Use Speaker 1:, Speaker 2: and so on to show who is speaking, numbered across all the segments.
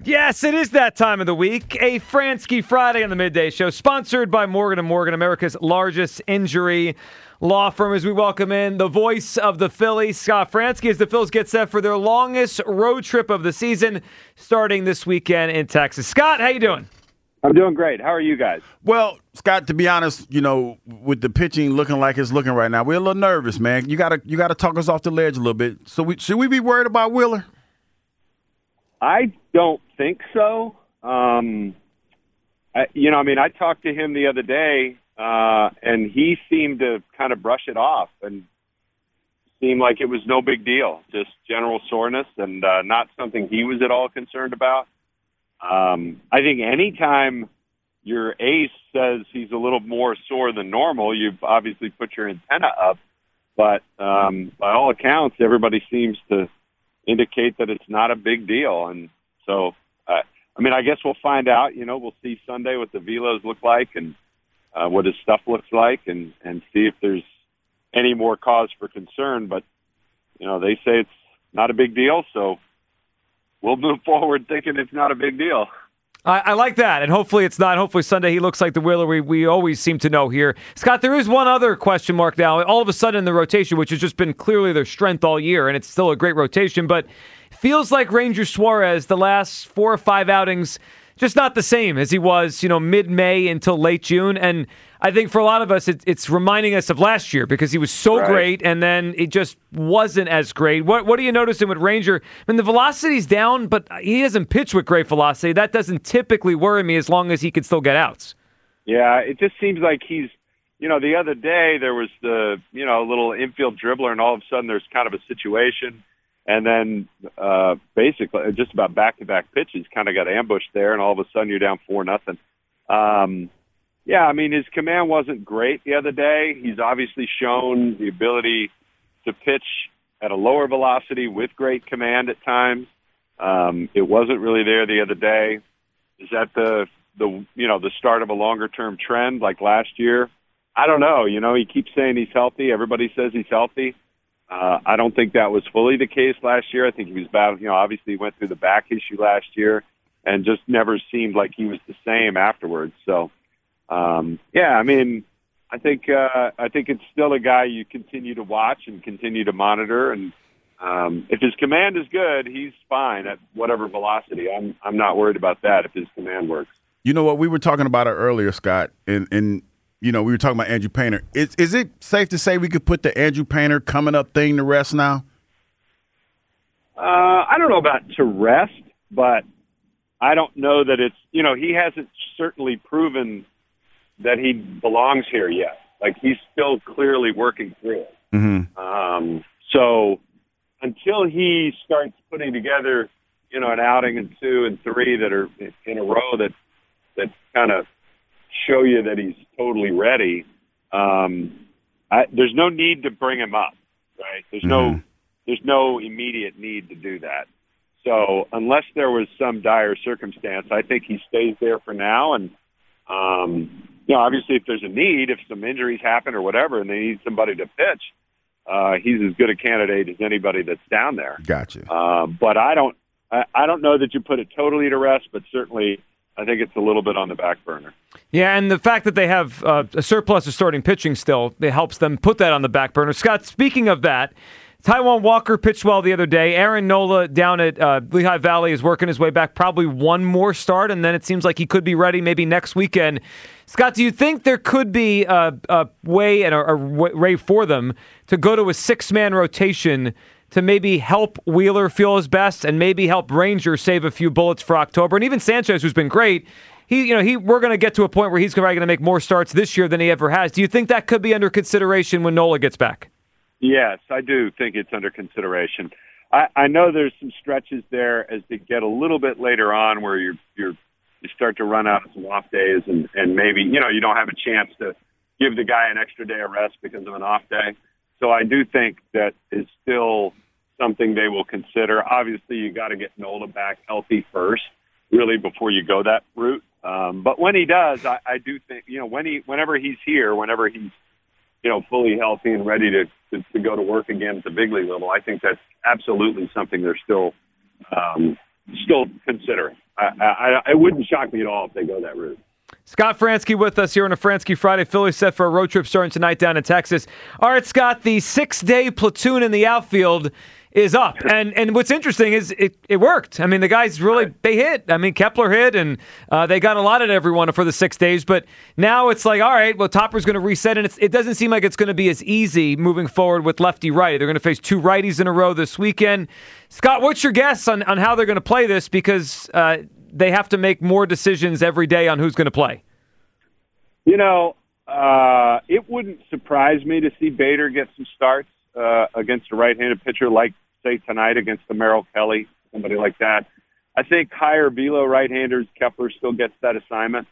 Speaker 1: Yes, it is that time of the week. A Fransky Friday on the Midday Show, sponsored by Morgan & Morgan, America's largest injury law firm. As we welcome in the voice of the Phillies, Scott Fransky, as the Phils get set for their longest road trip of the season, starting this weekend in Texas. Scott, how you doing?
Speaker 2: I'm doing great. How are you guys?
Speaker 3: Well, Scott, to be honest, with the pitching looking like it's looking right now, we're a little nervous, man. You gotta talk us off the ledge a little bit. So should we be worried about Wheeler?
Speaker 2: I don't think so. I talked to him the other day, and he seemed to kind of brush it off and seemed like it was no big deal, just general soreness and not something he was at all concerned about. I think anytime your ace says he's a little more sore than normal, you've obviously put your antenna up. But by all accounts, everybody seems to indicate that it's not a big deal. And so, I guess we'll find out. We'll see Sunday what the velos look like and what his stuff looks like and see if there's any more cause for concern. But, they say it's not a big deal, so we'll move forward thinking it's not a big deal.
Speaker 1: I like that, and hopefully it's not. Hopefully Sunday he looks like the Wheeler we always seem to know here. Scott, there is one other question mark now. All of a sudden in the rotation, which has just been clearly their strength all year, and it's still a great rotation, but it feels like Ranger Suarez, the last 4 or 5 outings, just not the same as he was, mid-May until late June. And I think for a lot of us, it's reminding us of last year because he was so great, and then it just wasn't as great. What are you noticing with Ranger? I mean, the velocity's down, but he doesn't pitch with great velocity. That doesn't typically worry me as long as he can still get outs. Yeah,
Speaker 2: it just seems like he's, the other day there was the, little infield dribbler, and all of a sudden there's kind of a situation. And then basically just about back-to-back pitches kind of got ambushed there, and all of a sudden you're down 4-0. His command wasn't great the other day. He's obviously shown the ability to pitch at a lower velocity with great command at times. It wasn't really there the other day. Is that the start of a longer-term trend like last year? I don't know. He keeps saying he's healthy. Everybody says he's healthy. I don't think that was fully the case last year. I think he was battling, obviously he went through the back issue last year and just never seemed like he was the same afterwards. So, I think it's still a guy you continue to watch and continue to monitor. And if his command is good, he's fine at whatever velocity. I'm not worried about that if his command works.
Speaker 3: You know what? We were talking about it earlier, Scott, and we were talking about Andrew Painter. Is it safe to say we could put the Andrew Painter coming up thing to rest now?
Speaker 2: I don't know about to rest, but I don't know that it's, he hasn't certainly proven that he belongs here yet. Like, he's still clearly working through it.
Speaker 3: Mm-hmm.
Speaker 2: So until he starts putting together, an outing and 2 and 3 that are in a row that kind of show you that he's totally ready, there's no need to bring him up, right? There's no immediate need to do that. So unless there was some dire circumstance, I think he stays there for now. And, obviously if there's a need, if some injuries happen or whatever, and they need somebody to pitch, he's as good a candidate as anybody that's down there.
Speaker 3: Gotcha.
Speaker 2: But I don't know that you put it totally to rest, but certainly I think it's a little bit on the back burner.
Speaker 1: Yeah, and the fact that they have a surplus of starting pitching still, it helps them put that on the back burner. Scott, speaking of that, Taijuan Walker pitched well the other day. Aaron Nola down at Lehigh Valley is working his way back. Probably one more start, and then it seems like he could be ready maybe next weekend. Scott, do you think there could be a way and a way for them to go to a 6-man rotation to maybe help Wheeler feel his best and maybe help Ranger save a few bullets for October? And even Sanchez, who's been great, we're going to get to a point where he's probably going to make more starts this year than he ever has. Do you think that could be under consideration when Nola gets back?
Speaker 2: Yes, I do think it's under consideration. I know there's some stretches there as they get a little bit later on where you start to run out of some off days and maybe, you don't have a chance to give the guy an extra day of rest because of an off day. So I do think that is still something they will consider. Obviously, you got to get Nola back healthy first, really, before you go that route. But when he does, I do think, whenever he's here, whenever he's, fully healthy and ready to go to work again at the big league level, I think that's absolutely something they're still considering. it wouldn't shock me at all if they go that route.
Speaker 1: Scott Franzke with us here on a Franzke Friday. Phillies set for a road trip starting tonight down in Texas. All right, Scott, the 6-day platoon in the outfield is up. And what's interesting is it worked. I mean, the guys really, they hit. I mean, Kepler hit, and they got a lot at everyone for the 6 days. But now it's like, all right, well, Topper's going to reset, and it doesn't seem like it's going to be as easy moving forward with lefty-righty. They're going to face 2 righties in a row this weekend. Scott, what's your guess on how they're going to play this? Because they have to make more decisions every day on who's going to play.
Speaker 2: You know, it wouldn't surprise me to see Bader get some starts against a right-handed pitcher like, say, tonight against the Merrill Kelly, somebody like that. I think higher velo right-handers, Kepler still gets that assignment.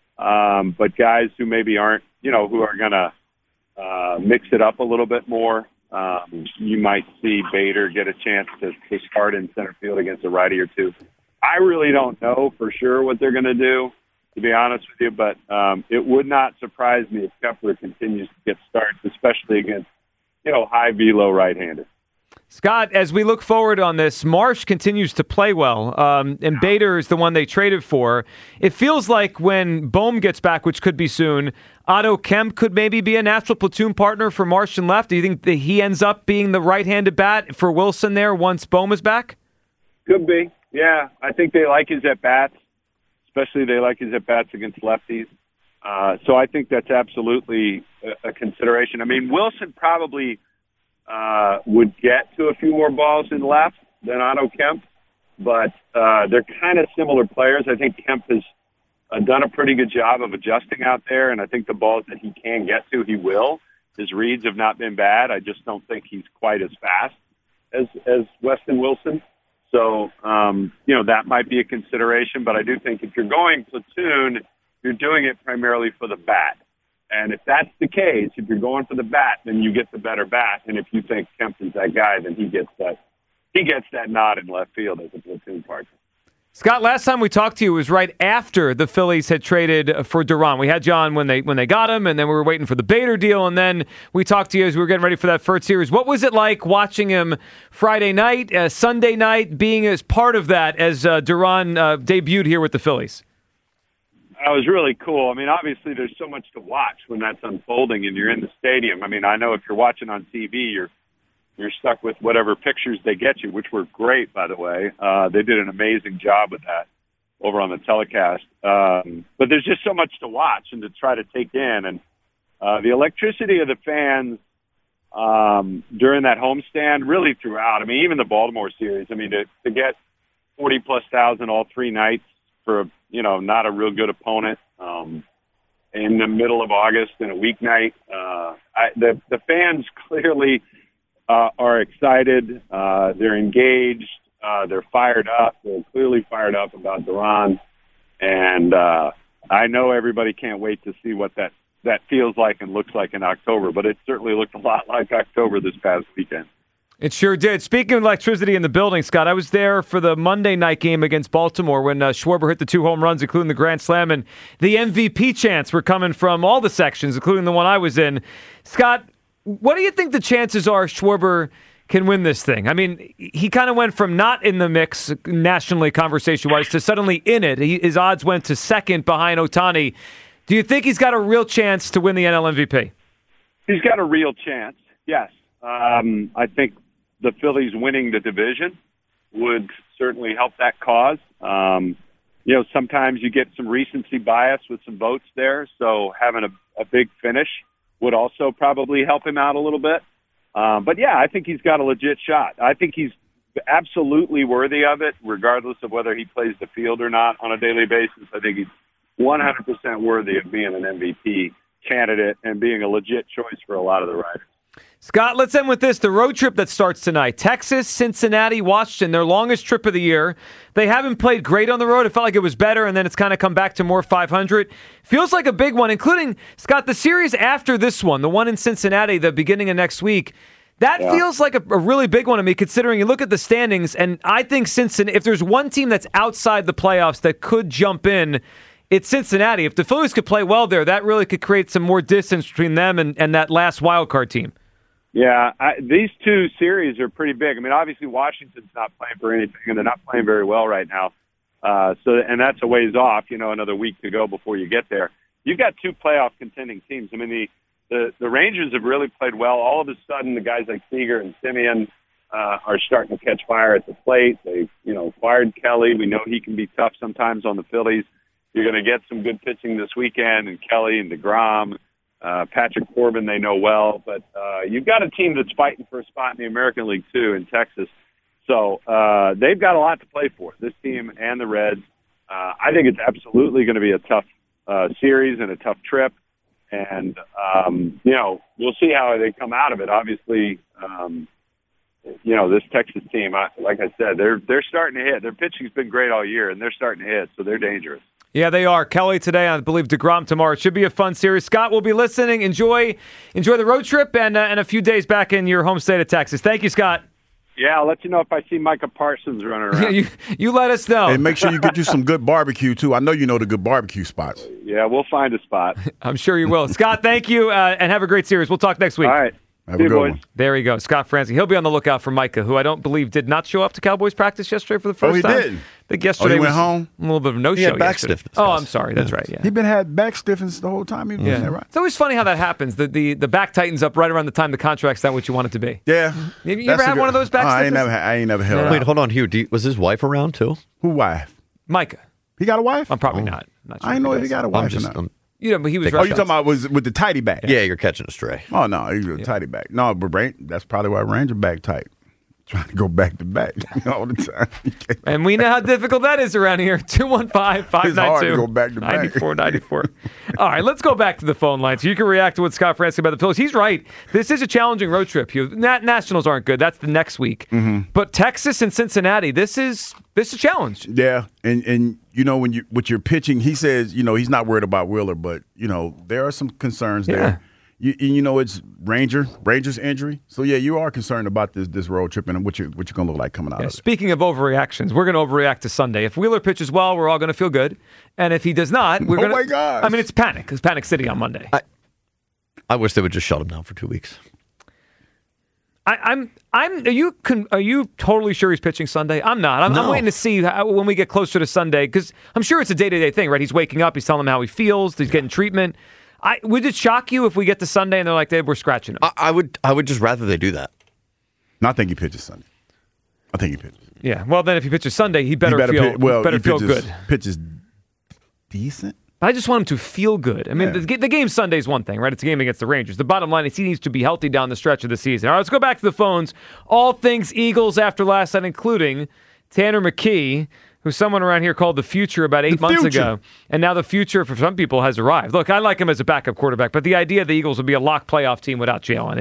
Speaker 2: But guys who maybe aren't, who are going to mix it up a little bit more, you might see Bader get a chance to start in center field against a righty or two. I really don't know for sure what they're going to do, to be honest with you, but it would not surprise me if Kepler continues to get starts, especially against, high velo right-handed.
Speaker 1: Scott, as we look forward on this, Marsh continues to play well, and Bader is the one they traded for. It feels like when Bohm gets back, which could be soon, Otto Kemp could maybe be a natural platoon partner for Marsh and left. Do you think that he ends up being the right-handed bat for Wilson there once Bohm is back?
Speaker 2: Could be, yeah. I think they like his at-bats, especially they like his at-bats against lefties. So I think that's absolutely a consideration. I mean, Wilson probably would get to a few more balls in left than Otto Kemp, but they're kind of similar players. I think Kemp has done a pretty good job of adjusting out there, and I think the balls that he can get to, he will. His reads have not been bad. I just don't think he's quite as fast as Weston Wilson. So, that might be a consideration, but I do think if you're going platoon, you're doing it primarily for the bat. And if that's the case, if you're going for the bat, then you get the better bat. And if you think Kemp is that guy, then he gets that nod in left field as a platoon partner.
Speaker 1: Scott, last time we talked to you was right after the Phillies had traded for Duran. We had John when they got him, and then we were waiting for the Bader deal, and then we talked to you as we were getting ready for that first series. What was it like watching him Friday night, Sunday night, being as part of that as Duran debuted here with the Phillies?
Speaker 2: It was really cool. I mean, obviously there's so much to watch when that's unfolding and you're in the stadium. I mean, I know if you're watching on TV, you're stuck with whatever pictures they get you, which were great, by the way. They did an amazing job with that over on the telecast. But there's just so much to watch and to try to take in. And the electricity of the fans during that homestand really throughout. I mean, even the Baltimore series, I mean, to get 40-plus thousand all 3 nights for, not a real good opponent in the middle of August in a weeknight. The fans clearly are excited. They're engaged. They're fired up. They're clearly fired up about Duran. And I know everybody can't wait to see what that feels like and looks like in October, but it certainly looked a lot like October this past weekend.
Speaker 1: It sure did. Speaking of electricity in the building, Scott, I was there for the Monday night game against Baltimore when Schwarber hit the 2 home runs, including the grand slam, and the MVP chants were coming from all the sections, including the one I was in. Scott, what do you think the chances are Schwarber can win this thing? I mean, he kind of went from not in the mix nationally conversation-wise to suddenly in it. His odds went to second behind Ohtani. Do you think he's got a real chance to win the NL MVP?
Speaker 2: He's got a real chance, yes. I think the Phillies winning the division would certainly help that cause. Sometimes you get some recency bias with some votes there, so having a big finish would also probably help him out a little bit. But, yeah, I think he's got a legit shot. I think he's absolutely worthy of it, regardless of whether he plays the field or not on a daily basis. I think he's 100% worthy of being an MVP candidate and being a legit choice for a lot of the riders.
Speaker 1: Scott, let's end with this. The road trip that starts tonight. Texas, Cincinnati, Washington, their longest trip of the year. They haven't played great on the road. It felt like it was better, and then it's kind of come back to more 500. Feels like a big one, including, Scott, the series after this one, the one in Cincinnati, the beginning of next week. That feels like a really big one to me, considering you look at the standings, and I think Cincinnati, if there's one team that's outside the playoffs that could jump in, it's Cincinnati. If the Phillies could play well there, that really could create some more distance between them and that last wild card team.
Speaker 2: Yeah, these two series are pretty big. I mean, obviously Washington's not playing for anything, and they're not playing very well right now. And that's a ways off, another week to go before you get there. You've got two playoff contending teams. I mean, the Rangers have really played well. All of a sudden, the guys like Seager and Simeon are starting to catch fire at the plate. They've, fired Kelly. We know he can be tough sometimes on the Phillies. You're going to get some good pitching this weekend, and Kelly and DeGrom, Patrick Corbin, they know well. But you've got a team that's fighting for a spot in the American League, too, in Texas. So they've got a lot to play for, this team and the Reds. I think it's absolutely going to be a tough series and a tough trip. And, we'll see how they come out of it. Obviously, this Texas team, like I said, they're starting to hit. Their pitching's been great all year, and they're starting to hit, so they're dangerous.
Speaker 1: Yeah, they are. Kelly today, I believe DeGrom tomorrow. It should be a fun series. Scott will be listening. Enjoy the road trip and a few days back in your home state of Texas. Thank you, Scott.
Speaker 2: Yeah, I'll let you know if I see Micah Parsons running around.
Speaker 1: Yeah, you let us know.
Speaker 3: And make sure you get you some good barbecue, too. I know you know the good barbecue spots.
Speaker 2: Yeah, we'll find a spot.
Speaker 1: I'm sure you will. Scott, thank you, and have a great series. We'll talk next week.
Speaker 2: All right.
Speaker 3: Have a good one.
Speaker 1: There you go. Scott Franzke. He'll be on the lookout for Micah, who I don't believe did not show up to Cowboys practice yesterday for the first time.
Speaker 3: Oh, he did?
Speaker 1: I think yesterday
Speaker 3: he went
Speaker 1: was
Speaker 3: home?
Speaker 1: a little bit of a no-show.
Speaker 4: He had back
Speaker 1: yesterday.
Speaker 4: stiffness.
Speaker 1: Oh, I'm sorry. That's right. Yeah.
Speaker 3: He had back stiffness the whole time he was there, right?
Speaker 1: It's always funny how that happens. The back tightens up right around the time the contract's not what you want it to be.
Speaker 3: Yeah.
Speaker 1: You ever had one of those back stiffness?
Speaker 3: I ain't never held
Speaker 4: Wait, hold on, Hugh. Was his wife around too?
Speaker 3: Who wife?
Speaker 1: Micah.
Speaker 3: He got a wife?
Speaker 1: I'm probably not. Not sure
Speaker 3: I didn't know
Speaker 1: he
Speaker 3: if he
Speaker 1: does.
Speaker 3: got a wife or not.
Speaker 1: But he was.
Speaker 3: Oh, you talking about was with the tighty back?
Speaker 4: Yeah, you're catching a stray.
Speaker 3: Oh no, he's a tighty back. No, but that's probably why Ranger back tight. Trying to go back to back all the time.
Speaker 1: And we know how difficult that is around here. 215-592-9494. All right, let's go back to the phone line so you can react to what Scott Franzke about the Phillies. He's right. This is a challenging road trip. Nationals aren't good. That's the next week. Mm-hmm. But Texas and Cincinnati, this is a challenge.
Speaker 3: Yeah, and when with your pitching, he says he's not worried about Wheeler, but there are some concerns there. It's Ranger's injury. So, yeah, you are concerned about this road trip and what you're going to look like coming out of it.
Speaker 1: Speaking of overreactions, we're going to overreact to Sunday. If Wheeler pitches well, we're all going to feel good. And if he does not, we're going to...
Speaker 3: Oh, my gosh.
Speaker 1: I mean, it's panic. It's Panic City on Monday.
Speaker 4: I wish they would just shut him down for 2 weeks.
Speaker 1: Are you totally sure he's pitching Sunday? I'm not. I'm waiting to see when we get closer to Sunday, because I'm sure it's a day-to-day thing, right? He's waking up. He's telling him how he feels. He's getting treatment. Would it shock you if we get to Sunday and they're like, we're scratching him?
Speaker 4: I would just rather they do that.
Speaker 3: No, I think he pitches Sunday. I think he pitches.
Speaker 1: Yeah. Well, then if he pitches Sunday, he better feel good.
Speaker 3: Pitches decent.
Speaker 1: I just want him to feel good. I mean, the game Sunday is one thing, right? It's a game against the Rangers. The bottom line is he needs to be healthy down the stretch of the season. All right, let's go back to the phones. All things Eagles after last night, including Tanner McKee, who someone around here called the future about 8 months ago. And now the future for some people has arrived. Look, I like him as a backup quarterback, but the idea the Eagles would be a lock playoff team without Jalen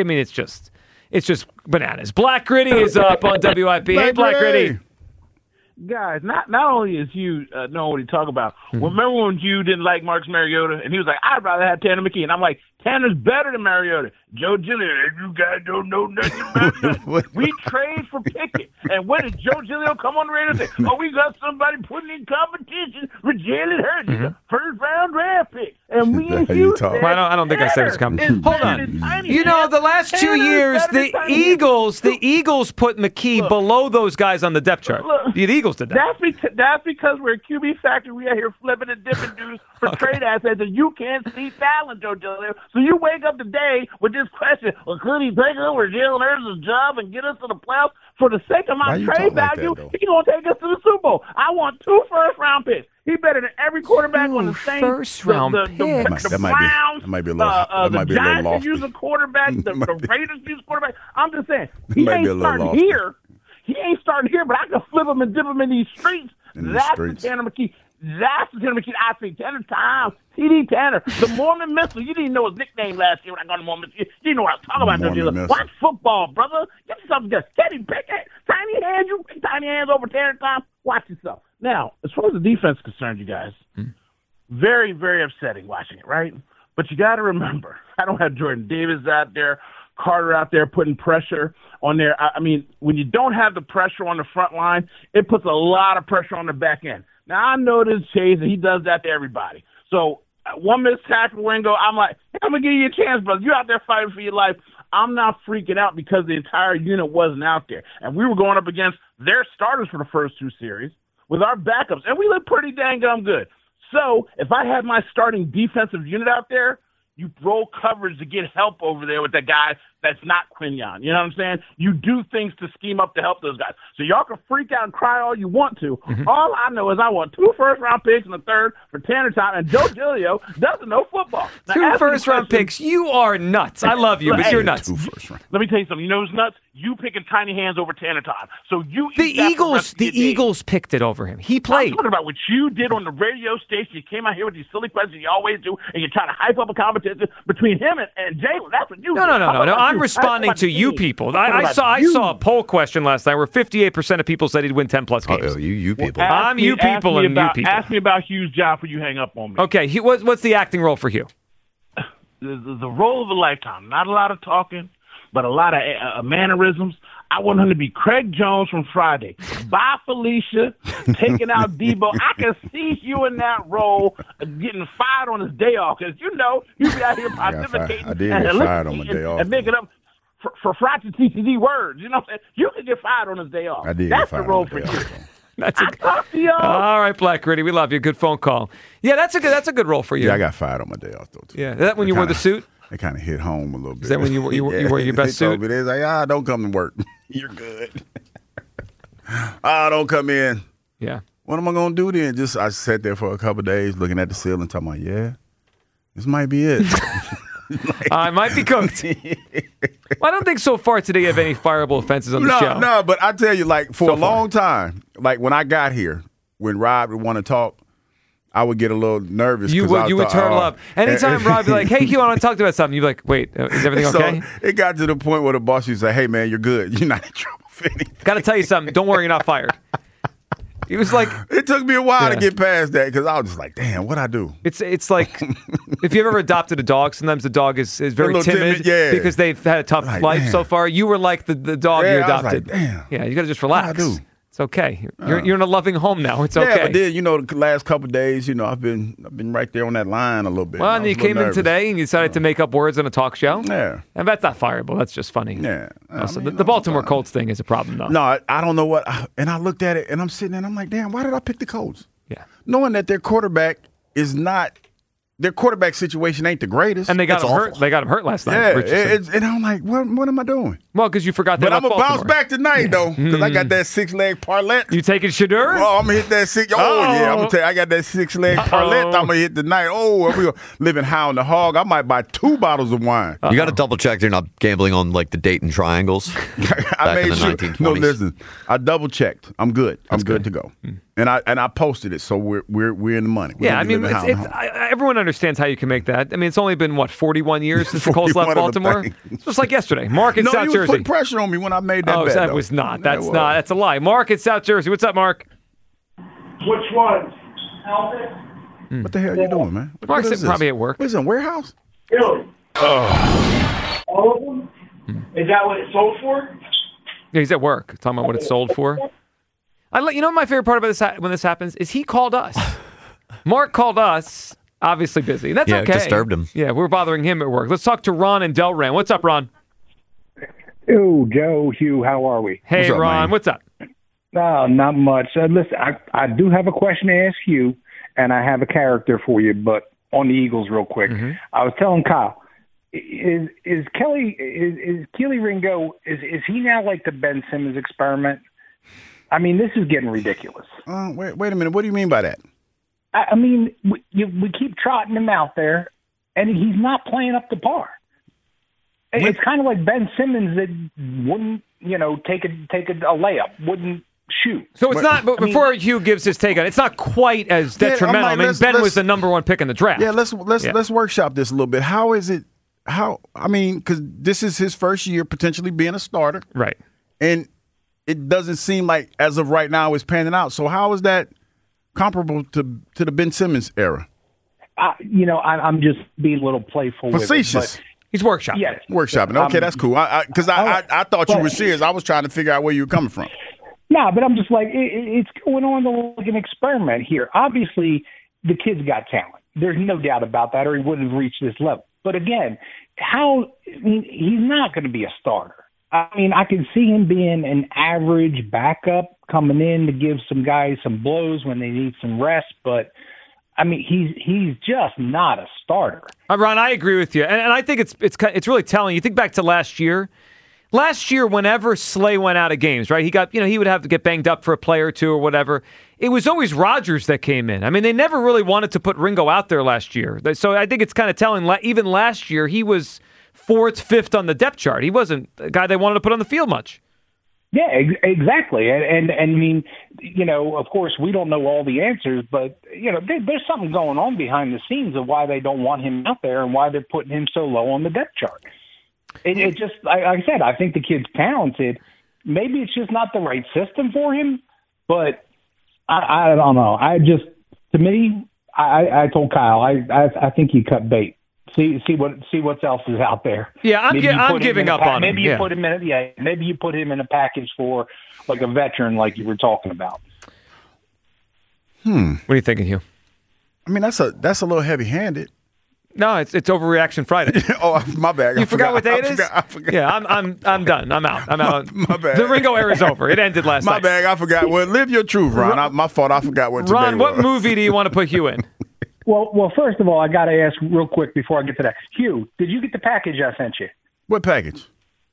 Speaker 1: it's just bananas. Black Gritty is up on WIP. Hey, Black Gritty.
Speaker 5: Guys, not only is Hugh knowing what he talking about. Remember when Hugh didn't like Marcus Mariota, and he was like, I'd rather have Tanner McKee. And I'm like, Tanner's better than Mariota. Joe Giglio, you guys don't know nothing about nothing. We trade for Pickett. And when did Joe Giglio come on the radio and say, we got somebody putting in competition with Jalen Hurts, first-round draft pick. And we and Hugh said,
Speaker 1: I don't think I said it's coming. Hold on. The last 2 years, the Eagles put McKee below those guys on the depth chart. The Eagles did that.
Speaker 5: That's because we're a QB factory. We are here flipping and dipping dudes for trade assets, and you can't see talent, Joe Giglio. So you wake up today with this question, could he take over Jalen Hurts' job and get us to the playoffs? For the sake of my trade value, he's going to take us to the Super Bowl. I want 2 first-round picks. He's better than every quarterback on the same.
Speaker 1: First-round picks.
Speaker 3: That might be a little lofty.
Speaker 5: Use a quarterback. The Raiders use a quarterback. I'm just saying, he ain't starting here. He ain't starting here, but I can flip him and dip him in these streets. That's the Tanner McKee. That's the Tanner McKee I think. Tanner Time, TD Tanner, the Mormon Missile. You didn't know his nickname last year when I got the Mormon Missile. You didn't know what I was talking about. Watch football, brother. Get yourself together. Teddy Pickett, tiny hands. You bring tiny hands over Tanner Time. Watch yourself. Now, as far as the defense is concerned, you guys, very, very upsetting watching it, right? But you got to remember, I don't have Jordan Davis out there, Carter out there putting pressure on there. I mean, when you don't have the pressure on the front line, it puts a lot of pressure on the back end. Now, I know this Chase, and he does that to everybody. So, one missed tackle, Wingo, I'm like, hey, I'm going to give you a chance, brother. You're out there fighting for your life. I'm not freaking out because the entire unit wasn't out there. And we were going up against their starters for the first 2 series. with our backups, and we look pretty dang good. So if I had my starting defensive unit out there, you roll coverage to get help over there with that guy that's not Quinyon. You know what I'm saying? You do things to scheme up to help those guys. So y'all can freak out and cry all you want to. Mm-hmm. All I know is I want 2 first-round picks and a third for Tanner Time, and Joe Giglio doesn't know football. Now,
Speaker 1: 2 first-round picks. You are nuts. I love you, but you're nuts.
Speaker 3: 2 first round.
Speaker 5: Let me tell you something. You know who's nuts? You picking Tiny Hands over Tanner Time. So you
Speaker 1: the Eagles picked it over him. He played.
Speaker 5: I'm talking about what you did on the radio station. You came out here with these silly questions you always do, and you try to hype up a competition between him and Jalen. That's what you do.
Speaker 1: No. I'm responding to you people. I saw a poll question last night where 58% of people said he'd win 10-plus games.
Speaker 4: Oh, you people.
Speaker 1: I'm you people and you people.
Speaker 5: Ask me about Hugh's job before you hang up on me.
Speaker 1: Okay, what's the acting role for Hugh?
Speaker 5: The role of a lifetime. Not a lot of talking, but a lot of mannerisms. I want him to be Craig Jones from Friday. Bye, Felicia, taking out Debo. I can see you in that role getting fired on his day off because, you know, you be out here pontificating.
Speaker 3: I did get fired on my day off.
Speaker 5: And making up for fractured TCD words. You know what I'm saying? You can get fired on his day off.
Speaker 3: I did
Speaker 5: That's
Speaker 3: get fired
Speaker 5: the role
Speaker 3: on
Speaker 5: for
Speaker 3: the day
Speaker 5: you.
Speaker 1: Off.
Speaker 5: I talk to y'all.
Speaker 1: All right, Black Gritty, we love you. Good phone call. Yeah, that's a good role for you.
Speaker 3: Yeah, I got fired on my day off, though, too.
Speaker 1: Yeah, is that when you wore the suit?
Speaker 3: It kind of hit home a little bit.
Speaker 1: Is that when you wore your best suit?
Speaker 3: It is like, don't come to work. You're good. Don't come in.
Speaker 1: Yeah.
Speaker 3: What am I going to do then? I sat there for a couple of days looking at the ceiling, talking about, this might be it.
Speaker 1: I might be cooked. Well, I don't think so far today you have any fireable offenses on the show.
Speaker 3: No, but I tell you, like, for a long time, like when I got here, when Rob would want to talk, I would get a little nervous.
Speaker 1: You would turtle up. Anytime Rob would be like, hey, Hugh, I want to talk about something, you'd be like, wait, is everything okay?
Speaker 3: So it got to the point where the boss used to say, hey, man, you're good. You're not in trouble for anything.
Speaker 1: Got to tell you something. Don't worry, you're not fired. He was like,
Speaker 3: it took me a while to get past that because I was just like, damn, what'd I do?
Speaker 1: It's like if you've ever adopted a dog, sometimes the dog is very timid because they've had a tough life so far. You were like the dog you adopted.
Speaker 3: I was like, damn.
Speaker 1: Yeah, you got to just relax.
Speaker 3: What'd I do?
Speaker 1: It's okay. You're in a loving home now. It's okay.
Speaker 3: Yeah, but then, the last couple of days, I've been right there on that line a little bit.
Speaker 1: Well, and you came in today and you decided to make up words on a talk show.
Speaker 3: Yeah.
Speaker 1: And that's not fireable. That's just funny.
Speaker 3: Yeah.
Speaker 1: The Baltimore Colts thing is a problem, though.
Speaker 3: No, I don't know what. And I looked at it and I'm sitting there and I'm like, damn, why did I pick the Colts?
Speaker 1: Yeah.
Speaker 3: Knowing that their quarterback is not. Their quarterback situation ain't the greatest.
Speaker 1: And they got him hurt. They got him hurt last night.
Speaker 3: Yeah, and I'm like, what am I doing?
Speaker 1: Well, because you forgot that.
Speaker 3: But I'm gonna bounce back tonight though, because I got that 6-leg parlay.
Speaker 1: You taking Shedeur?
Speaker 3: Oh, I'm gonna hit that six. Oh yeah, I'm gonna tell you, I got that 6-leg parlay. I'm gonna hit tonight. Oh, we living high on the hog. I might buy 2 bottles of wine.
Speaker 4: You got to double check they're not gambling on like the Dayton triangles.
Speaker 3: I made sure.
Speaker 4: 1920s.
Speaker 3: No, listen, I double checked. I'm good. I'm good to go. And I posted it, so we're in the money.
Speaker 1: Yeah, I mean, everyone understands how you can make that. I mean, it's only been 41 years since the Colts left Baltimore. It's just like yesterday. Mark in South Jersey.
Speaker 3: You put pressure on me when I made that bet.
Speaker 1: That was not. That's not. That's a lie. Mark in South Jersey. What's up, Mark?
Speaker 6: Which one?
Speaker 3: What the hell are you doing, man?
Speaker 1: Mark's probably at work.
Speaker 3: What is it, a warehouse?
Speaker 6: Really? All of them? Is that what it sold for?
Speaker 1: Yeah, he's at work. Talking about what it's sold for. You know what my favorite part about this when this happens is he called us. Mark called us, obviously busy. That's okay.
Speaker 4: Yeah, disturbed him.
Speaker 1: Yeah, we're bothering him at work. Let's talk to Ron and Delran. What's up, Ron?
Speaker 7: Oh, Joe, Hugh, how are we?
Speaker 1: Hey,
Speaker 3: what's up,
Speaker 1: Ron,
Speaker 3: man?
Speaker 1: what's up?
Speaker 7: Not much. Listen, I do have a question to ask you, and I have a character for you, but on the Eagles real quick. Mm-hmm. I was telling Kyle, is Keely Ringo, is he now like the Ben Simmons experiment? I mean, this is getting ridiculous.
Speaker 3: Wait a minute. What do you mean by that?
Speaker 7: I mean, we keep trotting him out there, and he's not playing up to par. It's kind of like Ben Simmons that wouldn't, take a layup, wouldn't shoot.
Speaker 1: So it's not. But before Hugh gives his take on it, it's not quite as detrimental. I mean, Ben was the number one pick in the draft.
Speaker 3: Yeah, let's workshop this a little bit. How is it? Because this is his first year potentially being a starter,
Speaker 1: right?
Speaker 3: And it doesn't seem like, as of right now, it's panning out. So how is that comparable to the Ben Simmons era?
Speaker 7: I'm just being a little playful.
Speaker 3: Facetious.
Speaker 1: He's workshopping.
Speaker 7: Yes.
Speaker 3: Workshopping. Okay, that's cool. Because I thought you were serious. I was trying to figure out where you were coming from.
Speaker 7: No, but I'm just like, it's going on like an experiment here. Obviously, the kid's got talent. There's no doubt about that, or he wouldn't have reached this level. But again, he's not going to be a starter. I mean, I can see him being an average backup, coming in to give some guys some blows when they need some rest, but I mean, he's just not a starter.
Speaker 1: Ron, I agree with you, and I think it's really telling. You think back to last year. Last year, whenever Slay went out of games, right? He would have to get banged up for a play or two or whatever. It was always Rodgers that came in. I mean, they never really wanted to put Ringo out there last year. So I think it's kind of telling. Even last year, he was 4th, 5th on the depth chart. He wasn't a guy they wanted to put on the field much.
Speaker 7: Yeah, exactly. And I mean, of course, we don't know all the answers, but, there's something going on behind the scenes of why they don't want him out there and why they're putting him so low on the depth chart. It just, like I said, I think the kid's talented. Maybe it's just not the right system for him, but I don't know. To me, I told Kyle, I think he cut bait. See what else is out there.
Speaker 1: Yeah, I'm giving up on him.
Speaker 7: Maybe you put him in. Maybe you put him in a package for like a veteran, like you were talking about.
Speaker 1: What are you thinking, Hugh?
Speaker 3: I mean, that's a little heavy-handed.
Speaker 1: No, it's Overreaction Friday.
Speaker 3: Oh, my bad.
Speaker 1: You forgot what day it is?
Speaker 3: I forgot.
Speaker 1: Yeah, I'm done. I'm out.
Speaker 3: My bad.
Speaker 1: The Ringo era is over. It ended last night.
Speaker 3: My bad. I forgot. Well, live your truth, Ron. My fault. I forgot what today was.
Speaker 1: Ron, what movie do you want to put Hugh in?
Speaker 7: Well, first of all, I got to ask real quick before I get to that. Hugh, did you get the package I sent you?
Speaker 3: What package?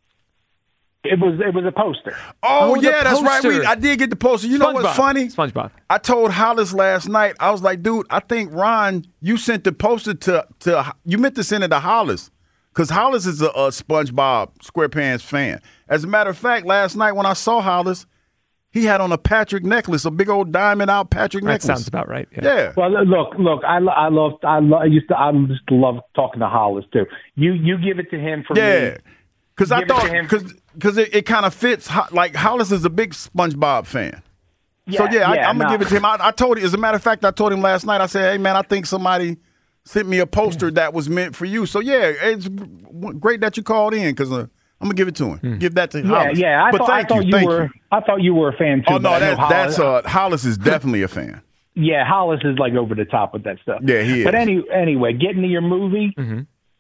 Speaker 7: It was a poster.
Speaker 3: Oh yeah, that's right. I did get the poster. You know what's funny?
Speaker 1: SpongeBob.
Speaker 3: I told Hollis last night. I was like, dude, I think Ron, you sent the poster to you meant to send it to Hollis because Hollis is a SpongeBob SquarePants fan. As a matter of fact, last night when I saw Hollis, he had on a Patrick necklace, a big old diamond out Patrick necklace.
Speaker 1: That sounds about right.
Speaker 3: Yeah.
Speaker 7: Well, look. I just love talking to Hollis too. You give it to him for me.
Speaker 3: Yeah. Because I thought, because it kind of fits. Like Hollis is a big SpongeBob fan, so I'm gonna give it to him. I told him, as a matter of fact, I told him last night. I said, "Hey man, I think somebody sent me a poster that was meant for you." So yeah, it's great that you called in because I'm gonna give it to him. Give that to Hollis.
Speaker 7: Yeah. I thought you were a fan too.
Speaker 3: Oh no, Hollis is definitely a fan.
Speaker 7: Yeah, Hollis is like over the top with that stuff.
Speaker 3: Yeah, he is.
Speaker 7: But anyway, getting to your movie. Mm-hmm.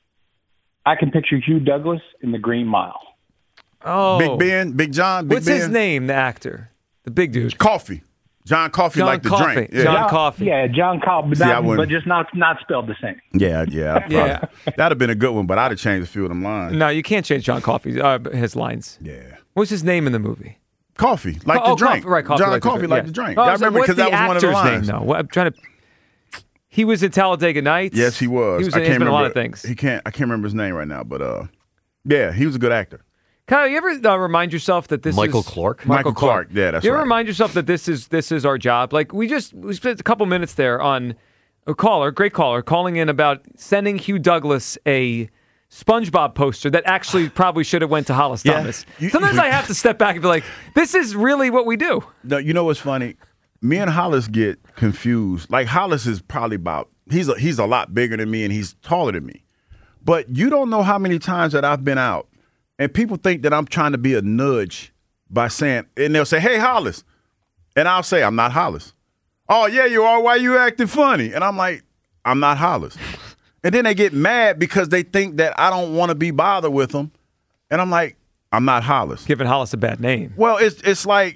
Speaker 7: I can picture Hugh Douglas in The Green Mile.
Speaker 1: Oh.
Speaker 3: Big Ben, Big John, Big
Speaker 1: What's
Speaker 3: Ben.
Speaker 1: his name, the actor? The big dude.
Speaker 3: Coffee. John Coffey, like the drink.
Speaker 1: Yeah. John Coffey.
Speaker 7: Yeah, John Coffey, but just not spelled the same.
Speaker 3: Yeah. That'd have been a good one, but I'd have changed a few of them lines.
Speaker 1: No, you can't change John Coffey, his lines.
Speaker 3: Yeah.
Speaker 1: What's his name in the movie?
Speaker 3: Coffee, like the drink.
Speaker 1: Coffee, right, Coffee,
Speaker 3: John Coffey, like the drink.
Speaker 1: Oh,
Speaker 3: I remember because that was one of the lines.
Speaker 1: Name, though? I'm trying to... He was in Talladega Nights.
Speaker 3: Yes, he was.
Speaker 1: He's been in a lot of things.
Speaker 3: I can't remember his name right now, but yeah, he was a good actor.
Speaker 1: Kyle, you ever remind yourself that this
Speaker 4: Michael
Speaker 1: is...
Speaker 4: Clark?
Speaker 3: Michael Clark, yeah, that's right.
Speaker 1: You ever remind yourself that this is our job? Like, we spent a couple minutes there on a great caller, calling in about sending Hugh Douglas a SpongeBob poster that actually probably should have went to Hollis Thomas. Sometimes I have to step back and be like, this is really what we do.
Speaker 3: No, you know what's funny? Me and Hollis get confused. Like, Hollis is probably he's a lot bigger than me and he's taller than me. But you don't know how many times that I've been out and people think that I'm trying to be a nudge by saying, and they'll say, hey, Hollis. And I'll say, I'm not Hollis. Oh, yeah, you are. Why you acting funny? And I'm like, I'm not Hollis. And then they get mad because they think that I don't want to be bothered with them. And I'm like, I'm not Hollis.
Speaker 1: Giving Hollis a bad name.
Speaker 3: Well, it's like,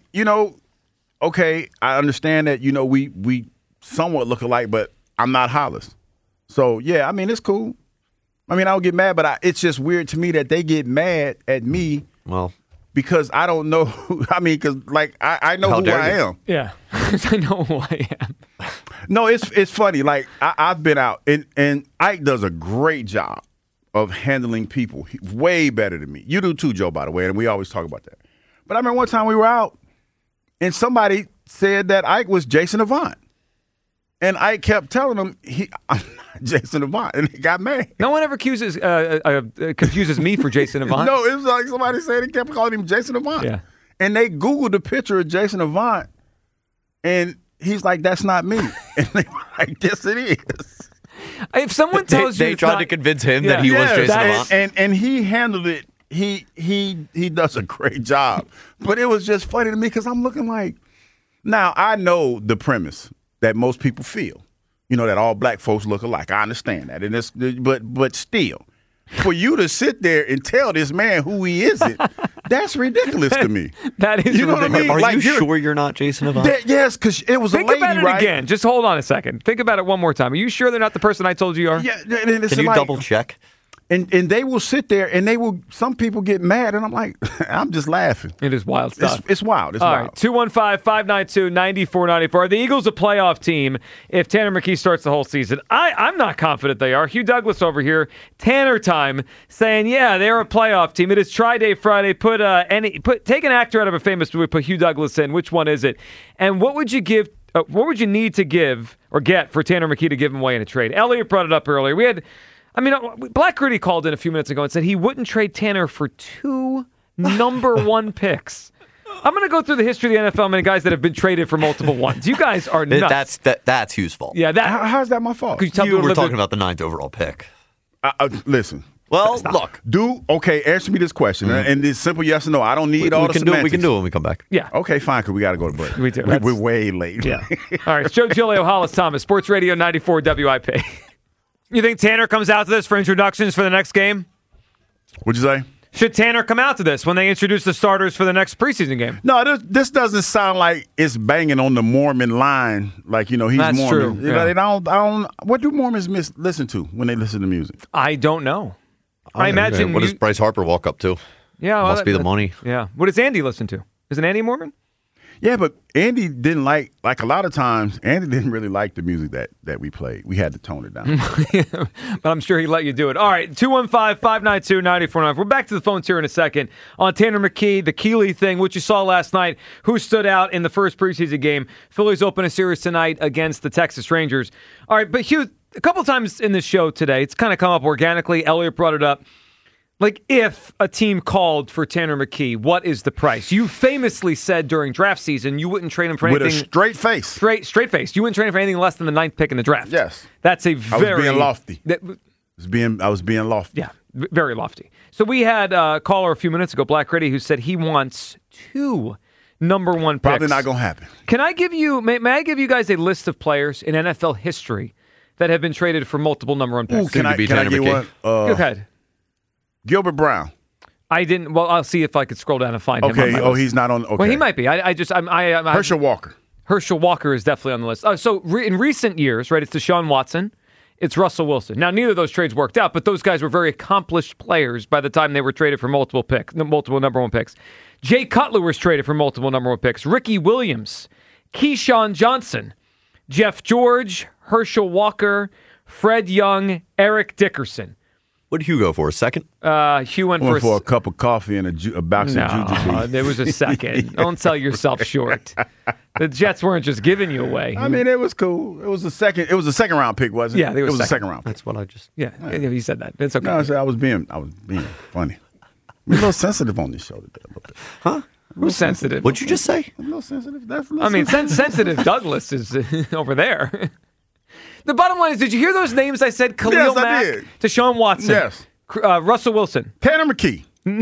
Speaker 3: okay, I understand that, we somewhat look alike, but I'm not Hollis. So, yeah, I mean, it's cool. I mean, I don't get mad, but it's just weird to me that they get mad at me.
Speaker 4: Well,
Speaker 3: because I don't know. I mean, because, like, I know who I am.
Speaker 1: Yeah, I know who I am.
Speaker 3: No, it's funny. Like, I've been out, and Ike does a great job of handling people. Way better than me. You do too, Joe, by the way, and we always talk about that. But I remember one time we were out, and somebody said that Ike was Jason Avant. And Ike kept telling him, I'm not Jason Avant, and he got mad.
Speaker 1: No one ever confuses me for Jason Avant.
Speaker 3: No, it was like somebody said he kept calling him Jason Avant.
Speaker 1: Yeah.
Speaker 3: And they Googled a picture of Jason Avant, and he's like, that's not me. And they were like, yes, it is.
Speaker 1: If someone tells you
Speaker 4: they tried to convince him that he was Jason Avant.
Speaker 3: And he handled it. He does a great job. But it was just funny to me because I'm looking like, now I know the premise that most people feel, that all black folks look alike. I understand that, and but still, for you to sit there and tell this man who he isn't, That's ridiculous to me.
Speaker 1: That is ridiculous.
Speaker 3: What I mean?
Speaker 4: Are you sure you're not Jason Avant?
Speaker 3: Yes, because it was
Speaker 1: Think
Speaker 3: a lady,
Speaker 1: about it
Speaker 3: right?
Speaker 1: again. Just hold on a second. Think about it one more time. Are you sure they're not the person I told you are?
Speaker 3: Yeah.
Speaker 4: Can you double check?
Speaker 3: And they will sit there and some people get mad and I'm like, I'm just laughing.
Speaker 1: It is wild stuff.
Speaker 3: It's wild. It's
Speaker 1: All
Speaker 3: wild.
Speaker 1: right, 215-592-9494. Are the Eagles a playoff team if Tanner McKee starts the whole season? I'm not confident they are. Hugh Douglas over here, Tanner time, saying, yeah, they're a playoff team. It is Tri-Day Friday. Take an actor out of a famous movie, put Hugh Douglas in. Which one is it? And what would you give? What would you need to give or get for Tanner McKee to give him away in a trade? Elliot brought it up earlier. Black Gritty called in a few minutes ago and said he wouldn't trade Tanner for 2 number 1 picks. I'm going to go through the history of the NFL and guys that have been traded for multiple ones. You guys are nuts.
Speaker 4: That's Hugh's fault.
Speaker 1: Yeah,
Speaker 3: how's that my fault?
Speaker 4: You were talking about the 9th overall pick.
Speaker 3: Listen.
Speaker 4: Well, look.
Speaker 3: Answer me this question. And it's simple yes or no. I don't need all the semantics.
Speaker 4: We can do it when we come back.
Speaker 1: Yeah.
Speaker 3: Okay, fine, because we got to go to break.
Speaker 1: We do.
Speaker 3: We're way late.
Speaker 1: Yeah. All right, it's Joe Giglio, Hollis Thomas, Sports Radio 94 WIP. You think Tanner comes out to this for introductions for the next game?
Speaker 3: What'd you say?
Speaker 1: Should Tanner come out to this when they introduce the starters for the next preseason game?
Speaker 3: No, this doesn't sound like it's banging on the Mormon line. Like, he's
Speaker 1: That's
Speaker 3: Mormon.
Speaker 1: True. Yeah.
Speaker 3: I don't. What do Mormons listen to when they listen to music?
Speaker 1: I don't know. I imagine.
Speaker 4: What does Bryce Harper walk up to?
Speaker 1: Yeah,
Speaker 4: must be the money.
Speaker 1: Yeah. What does Andy listen to? Isn't Andy Mormon?
Speaker 3: Yeah, but Andy didn't like a lot of times, Andy didn't really like the music that we played. We had to tone it down.
Speaker 1: But I'm sure he let you do it. All right, 215-592-9495. We're back to the phones here in a second on Tanner McKee, the Keeley thing, which you saw last night, who stood out in the first preseason game. Phillies open a series tonight against the Texas Rangers. All right, but Hugh, a couple times in this show today, it's kind of come up organically. Elliot brought it up. Like, if a team called for Tanner McKee, what is the price? You famously said during draft season you wouldn't trade him for anything.
Speaker 3: With a straight face.
Speaker 1: Straight face. You wouldn't trade him for anything less than the 9th pick in the draft.
Speaker 3: Yes.
Speaker 1: That's a very...
Speaker 3: I was being lofty. I was being lofty.
Speaker 1: Yeah, very lofty. So we had a caller a few minutes ago, Black Gritty, who said he wants 2 number 1 picks.
Speaker 3: Probably not going to happen.
Speaker 1: Can I give you... May I give you guys a list of players in NFL history that have been traded for multiple number 1 picks?
Speaker 3: Can I get one?
Speaker 1: Go ahead.
Speaker 3: Gilbert Brown.
Speaker 1: I didn't. Well, I'll see if I could scroll down and find him.
Speaker 3: Okay. Oh, he's not on. Okay.
Speaker 1: Well, he might be. I'm
Speaker 3: Herschel Walker.
Speaker 1: Herschel Walker is definitely on the list. In recent years, right? It's Deshaun Watson. It's Russell Wilson. Now, neither of those trades worked out, but those guys were very accomplished players by the time they were traded for multiple number 1 picks. Jay Cutler was traded for multiple number 1 picks. Ricky Williams, Keyshawn Johnson, Jeff George, Herschel Walker, Fred Young, Eric Dickerson.
Speaker 4: What did Hugh go for? A second?
Speaker 1: Hugh went
Speaker 3: for a cup of coffee and a box of jujube.
Speaker 1: There was a second. Don't sell yourself short. The Jets weren't just giving you away.
Speaker 3: I mean, it was cool. It was a second round pick, wasn't it?
Speaker 1: Yeah, it was a second
Speaker 3: round pick.
Speaker 4: That's what I just.
Speaker 1: Yeah, he said that. It's okay.
Speaker 3: No, I was being funny. I'm a little sensitive on this show today.
Speaker 4: Huh?
Speaker 1: Who's sensitive?
Speaker 4: What'd you just say?
Speaker 3: I'm a little sensitive.
Speaker 1: Sensitive Douglas is over there. The bottom line is, did you hear those names I said? Khalil Mack,
Speaker 3: I did.
Speaker 1: Deshaun Watson,
Speaker 3: yes,
Speaker 1: Russell Wilson,
Speaker 3: Tanner McKee.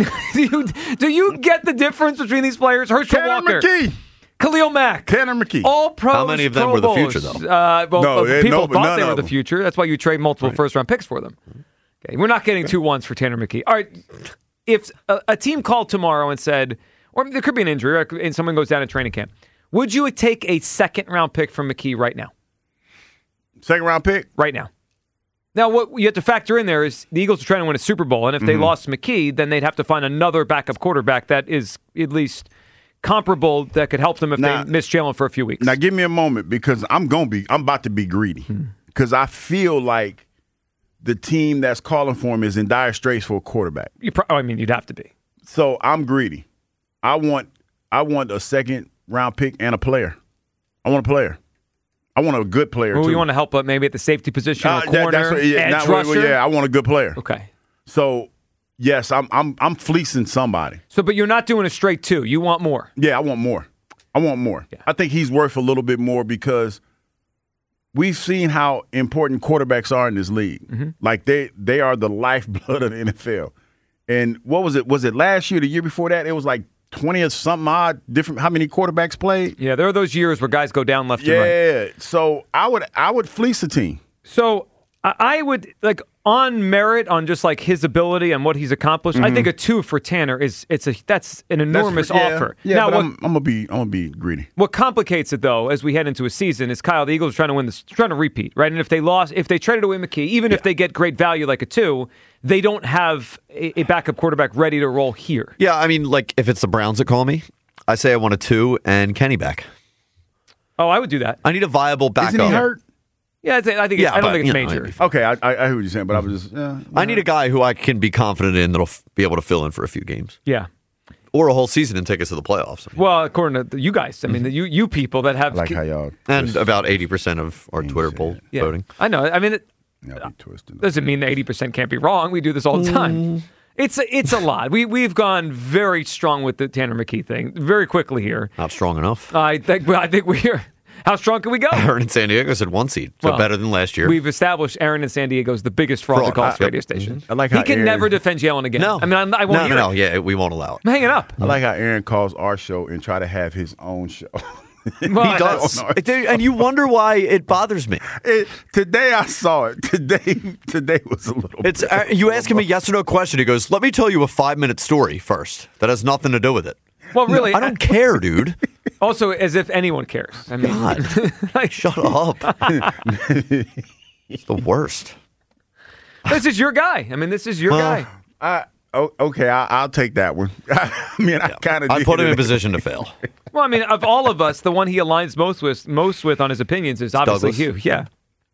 Speaker 1: do you get the difference between these players? Herschel Walker,
Speaker 3: McKee.
Speaker 1: Khalil Mack,
Speaker 3: Tanner McKee.
Speaker 1: All pros.
Speaker 4: How many of them were the future, though?
Speaker 1: People thought they were the future. That's why you trade multiple first-round picks for them. Okay, we're not getting 2 1s for Tanner McKee. All right, if a team called tomorrow and said, or there could be an injury, and someone goes down in training camp, would you take a second-round pick from McKee right now?
Speaker 3: Second round pick?
Speaker 1: Right now. Now, what you have to factor in there is the Eagles are trying to win a Super Bowl, and if they lost McKee, then they'd have to find another backup quarterback that is at least comparable that could help them if they miss Jalen for a few weeks.
Speaker 3: Now, give me a moment because I'm about to be greedy because I feel like the team that's calling for him is in dire straits for a quarterback.
Speaker 1: You'd have to be.
Speaker 3: So I'm greedy. I want a second round pick and a player. I want a player. I want a good player, too.
Speaker 1: You want to help maybe at the safety position or corner, edge rusher?
Speaker 3: Yeah, I want a good player.
Speaker 1: Okay.
Speaker 3: So, yes, I'm fleecing somebody.
Speaker 1: But you're not doing a straight 2. You want more.
Speaker 3: Yeah, I want more. Yeah. I think he's worth a little bit more because we've seen how important quarterbacks are in this league. Mm-hmm. Like, they are the lifeblood of the NFL. And what was it? Was it last year, the year before that? It was like 20 or something odd different. How many quarterbacks played?
Speaker 1: Yeah, there are those years where guys go down left and right.
Speaker 3: Yeah, so I would fleece a team.
Speaker 1: So I would on merit, on just like his ability and what he's accomplished, I think a 2 for Tanner that's an enormous offer.
Speaker 3: Yeah,
Speaker 1: now,
Speaker 3: but I'm gonna be greedy.
Speaker 1: What complicates it though, as we head into a season, is Kyle, the Eagles are trying to win this, trying to repeat, right? And if they traded away McKee, even if they get great value like a 2, they don't have a backup quarterback ready to roll here.
Speaker 4: Yeah, I mean, like if it's the Browns that call me, I say I want a 2 and Kenny back.
Speaker 1: Oh, I would do that.
Speaker 4: I need a viable backup.
Speaker 3: Isn't he hurt?
Speaker 1: Yeah, I don't think it's major.
Speaker 3: Okay, I hear what you're saying, but I was just.
Speaker 4: I need a guy who I can be confident in that'll be able to fill in for a few games.
Speaker 1: Yeah.
Speaker 4: Or a whole season and take us to the playoffs.
Speaker 1: Well, according to you guys, I mean, you people that have.
Speaker 3: I like how y'all.
Speaker 4: And about 80% of our Twitter poll voting.
Speaker 1: I know. I mean, doesn't mean that 80% can't be wrong. We do this all the time. It's a lot. We've gone very strong with the Tanner McKee thing very quickly here.
Speaker 4: Not strong enough.
Speaker 1: I think we're. How strong can we go?
Speaker 4: Aaron in San Diego said 1 seed, so better than last year.
Speaker 1: We've established Aaron in San Diego is the biggest fraud to call this radio station.
Speaker 3: I like how
Speaker 1: he can
Speaker 3: Aaron,
Speaker 1: never defend Jalen again.
Speaker 4: No,
Speaker 1: I mean, I won't hear it.
Speaker 4: Yeah, we won't allow it.
Speaker 1: I'm hanging up.
Speaker 3: I like how Aaron calls our show and try to have his own show.
Speaker 1: Well,
Speaker 4: he does, and you wonder why it bothers me.
Speaker 3: Today I saw it. Today was a little.
Speaker 4: It's you asking me yes or no question. He goes, "Let me tell you a 5-minute story first. That has nothing to do with it."
Speaker 1: Well, really,
Speaker 4: I don't care, dude.
Speaker 1: Also, as if anyone cares. I mean,
Speaker 4: God, shut up. It's the worst.
Speaker 1: This is your guy. I mean, this is your guy.
Speaker 3: Okay, I'll take that one. I mean, I kind of.
Speaker 4: I put him in position to fail.
Speaker 1: Well, I mean, of all of us, the one he aligns most with on his opinions is obviously
Speaker 4: Douglas.
Speaker 1: you. Yeah.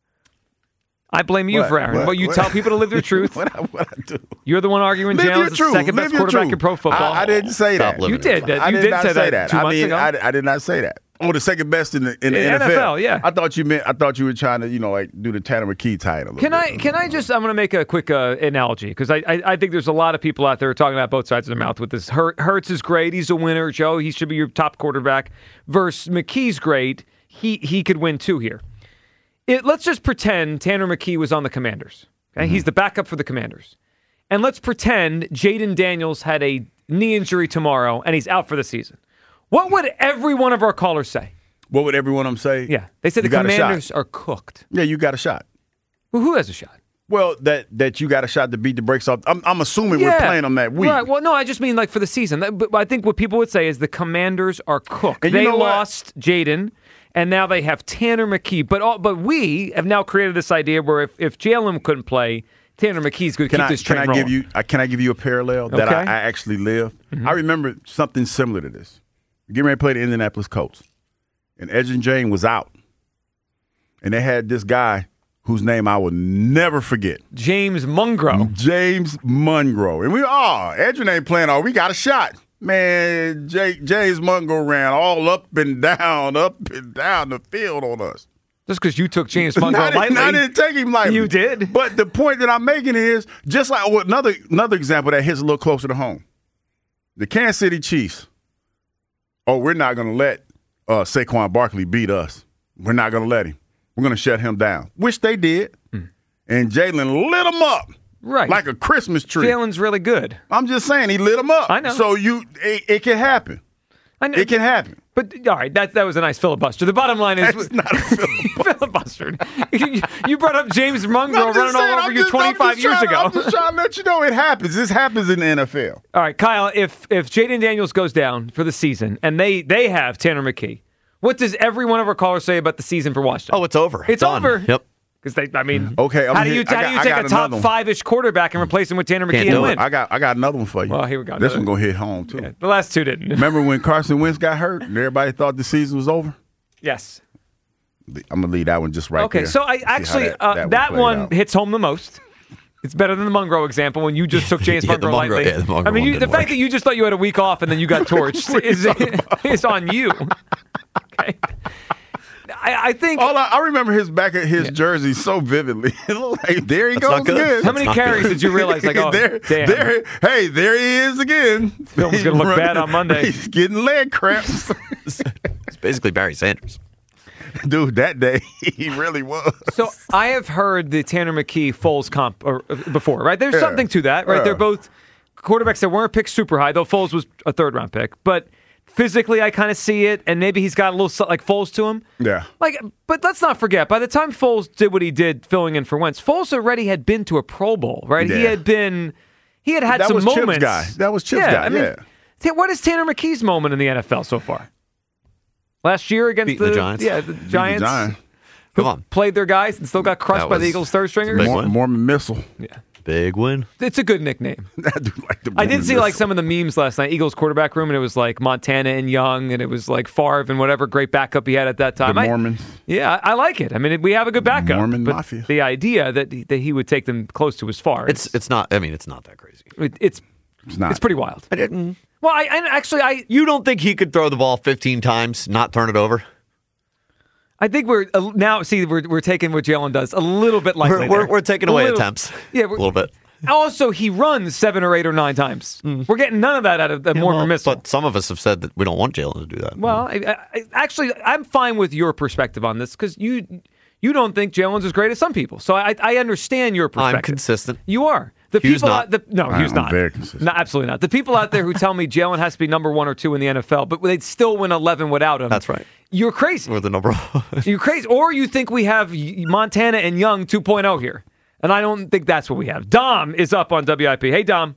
Speaker 1: I blame you for Aaron. Well, you tell people to live their truth.
Speaker 3: What I do?
Speaker 1: You're the one arguing Jalen's the second best quarterback in pro football.
Speaker 3: I didn't say that.
Speaker 1: You did.
Speaker 3: I
Speaker 1: You
Speaker 3: did
Speaker 1: did
Speaker 3: not
Speaker 1: say
Speaker 3: say
Speaker 1: that
Speaker 3: that.
Speaker 1: 2 months ago.
Speaker 3: I did not say that. Oh, the second best in the
Speaker 1: NFL. Yeah.
Speaker 3: I thought you were trying to like do the Tanner McKee title.
Speaker 1: Can I just? I'm going to make a quick analogy because I think there's a lot of people out there talking about both sides of their mouth with this. Hurts is great. He's a winner. Joe, he should be your top quarterback. Versus McKee's great. He could win too here. Let's just pretend Tanner McKee was on the Commanders. Okay? He's the backup for the Commanders. And let's pretend Jaden Daniels had a knee injury tomorrow and he's out for the season. What would every one of our callers say?
Speaker 3: What would every one of them say?
Speaker 1: Yeah. They said the Commanders are cooked.
Speaker 3: Yeah, you got a shot.
Speaker 1: Well, who has a shot?
Speaker 3: Well, that you got a shot to beat the brakes off. I'm assuming we're playing them that week.
Speaker 1: Right. Well, no, I just mean like for the season. But I think what people would say is the Commanders are cooked.
Speaker 3: And
Speaker 1: they
Speaker 3: you know
Speaker 1: lost Jaden. And now they have Tanner McKee. But we have now created this idea where if Jalen couldn't play, Tanner McKee's going to keep this train rolling.
Speaker 3: Can I give you a parallel that I actually lived? Mm-hmm. I remember something similar to this. We're getting ready to play the Indianapolis Colts. And Edgerrin James was out. And they had this guy whose name I will never forget.
Speaker 1: James Mungro.
Speaker 3: James Mungro. And Edgerrin ain't playing all. We got a shot. Man, James Mungo ran all up and down the field on us.
Speaker 1: Just because you took James Mungo lightly.
Speaker 3: I didn't take him lightly.
Speaker 1: You did.
Speaker 3: But the point that I'm making is, just like another example that hits a little closer to home. The Kansas City Chiefs, we're not going to let Saquon Barkley beat us. We're not going to let him. We're going to shut him down, which they did. And Jalen lit him up.
Speaker 1: Right.
Speaker 3: Like a Christmas tree.
Speaker 1: Jalen's really good.
Speaker 3: I'm just saying, he lit him up.
Speaker 1: I know.
Speaker 3: So it can happen.
Speaker 1: I know.
Speaker 3: It can happen.
Speaker 1: But, all right, that was a nice filibuster. The bottom line is...
Speaker 3: That's not a filibuster.
Speaker 1: You brought up James Mungo running all over you 25 years ago.
Speaker 3: I'm just trying to let you know it happens. This happens in the NFL.
Speaker 1: All right, Kyle, if Jaden Daniels goes down for the season and they have Tanner McKee, what does every one of our callers say about the season for Washington?
Speaker 4: Oh, it's over.
Speaker 1: It's
Speaker 4: done.
Speaker 1: over.
Speaker 4: Yep.
Speaker 1: Because
Speaker 3: okay,
Speaker 1: how do you take a top 5-ish quarterback and replace him with Tanner McKee and win?
Speaker 3: I got another one for you.
Speaker 1: Well, here we go.
Speaker 3: This one gonna hit home too.
Speaker 1: Yeah, the last two didn't.
Speaker 3: Remember when Carson Wentz got hurt and everybody thought the season was over?
Speaker 1: Yes.
Speaker 3: I'm gonna leave that one just right there.
Speaker 1: Okay, so I actually that one hits home the most. It's better than the Mungro example when you just took James Mungro lightly.
Speaker 4: Yeah,
Speaker 1: I mean, the fact that you just thought you had a week off and then you got torched is on you. Okay. I think
Speaker 3: I remember his jersey so vividly. Like, there he goes again.
Speaker 1: How many carries did you realize? Like, oh, damn.
Speaker 3: There he is again.
Speaker 1: Phil's going to look bad on Monday.
Speaker 3: He's getting leg cramps.
Speaker 4: It's basically Barry Sanders.
Speaker 3: Dude, that day, he really was.
Speaker 1: So I have heard the Tanner McKee Foles comp before, right? There's something to that, right? They're both quarterbacks that weren't picked super high, though Foles was a third-round pick. But Physically, I kind of see it, and maybe he's got a little like Foles to him.
Speaker 3: Yeah.
Speaker 1: But let's not forget, by the time Foles did what he did filling in for Wentz, Foles already had been to a Pro Bowl, right?
Speaker 3: Yeah.
Speaker 1: He had
Speaker 3: that
Speaker 1: some
Speaker 3: was
Speaker 1: moments.
Speaker 3: Chip's guy. That was Chip's guy.
Speaker 1: I mean, what is Tanner McKee's moment in the NFL so far? Last year against
Speaker 4: the Giants.
Speaker 1: Yeah, the Giants.
Speaker 4: Come on.
Speaker 1: Played their guys and still got crushed by the Eagles' third stringers.
Speaker 3: Mormon Missile.
Speaker 1: Yeah.
Speaker 4: Big win.
Speaker 1: It's a good nickname.
Speaker 3: I
Speaker 1: did see like some of the memes last night, Eagles quarterback room, and it was like Montana and Young, and it was like Favre and whatever great backup he had at that time.
Speaker 3: The Mormons.
Speaker 1: I like it. I mean, we have a good backup.
Speaker 3: Mormon
Speaker 1: but
Speaker 3: Mafia.
Speaker 1: The idea that he would take them close to as far.
Speaker 4: It's not. I mean, it's not that crazy.
Speaker 1: It's
Speaker 3: not.
Speaker 1: It's pretty wild.
Speaker 4: I didn't.
Speaker 1: Well, I
Speaker 4: You don't think he could throw the ball 15 times, not turn it over?
Speaker 1: I think we're taking what Jalen does a little bit lightly.
Speaker 4: We're taking away attempts.
Speaker 1: Yeah,
Speaker 4: a little bit.
Speaker 1: Also, he runs 7 or 8 or 9 times. We're getting none of that out of the Mormon Missile.
Speaker 4: But some of us have said that we don't want Jalen to do that.
Speaker 1: Well, I'm fine with your perspective on this because you don't think Jalen's as great as some people. So I understand your perspective.
Speaker 4: I'm consistent.
Speaker 1: You are.
Speaker 4: Hughes not.
Speaker 1: Hughes not.
Speaker 3: Very consistent.
Speaker 1: No, absolutely not. The people out there who tell me Jalen has to be number 1 or 2 in the NFL, but they'd still win 11 without him.
Speaker 4: That's right.
Speaker 1: You're crazy.
Speaker 4: We're the number 1.
Speaker 1: You're crazy. Or you think we have Montana and Young 2.0 here. And I don't think that's what we have. Dom is up on WIP. Hey, Dom.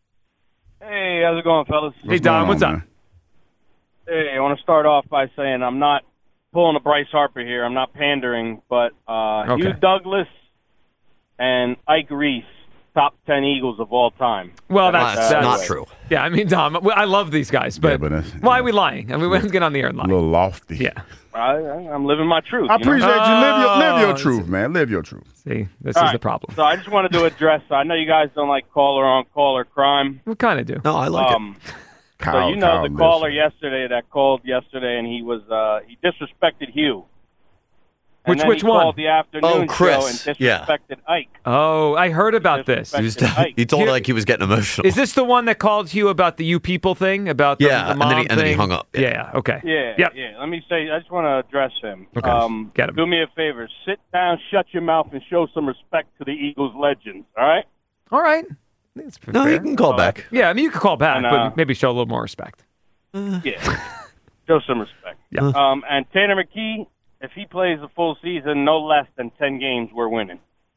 Speaker 6: Hey, how's it going, fellas?
Speaker 1: Hey, Dom, what's up?
Speaker 6: Hey, I want to start off by saying I'm not pulling a Bryce Harper here. I'm not pandering, but Hugh Douglas and Ike Reese, top 10 Eagles of all time.
Speaker 1: Well, that's
Speaker 4: not true.
Speaker 1: Yeah, I mean, Dom, I love these guys, but, why are we lying? I mean, we don't get on the air and lie.
Speaker 3: A little lofty.
Speaker 1: Yeah.
Speaker 6: I'm living my truth.
Speaker 3: I appreciate you. Live your truth, man. Live your truth.
Speaker 1: See, this is the problem.
Speaker 6: So I just wanted to address, I know you guys don't like caller on caller crime.
Speaker 1: We kind of do.
Speaker 4: No, I like it.
Speaker 6: So you know the caller yesterday that called yesterday, and he disrespected Hugh. And then
Speaker 1: Which
Speaker 6: he
Speaker 1: one?
Speaker 6: Called the afternoon
Speaker 4: Chris.
Speaker 6: show and disrespected Ike.
Speaker 1: Oh, I heard about this.
Speaker 4: He told Ike he was getting emotional.
Speaker 1: Is this the one that called Hugh about the "you people" thing? About the mom
Speaker 4: and then he hung up.
Speaker 1: Yeah. Okay.
Speaker 6: Yeah. Let me say, I just want to address him.
Speaker 1: Okay. Get him.
Speaker 6: Do me a favor. Sit down, shut your mouth, and show some respect to the Eagles legends. All right?
Speaker 1: All right. That's
Speaker 4: no,
Speaker 1: fair.
Speaker 4: you can call back.
Speaker 1: Yeah, I mean, you can call back, but maybe show a little more respect.
Speaker 6: Yeah. Show some respect.
Speaker 1: Yeah.
Speaker 6: And Tanner McKee, if he plays a full season, no less than 10 games, we're winning.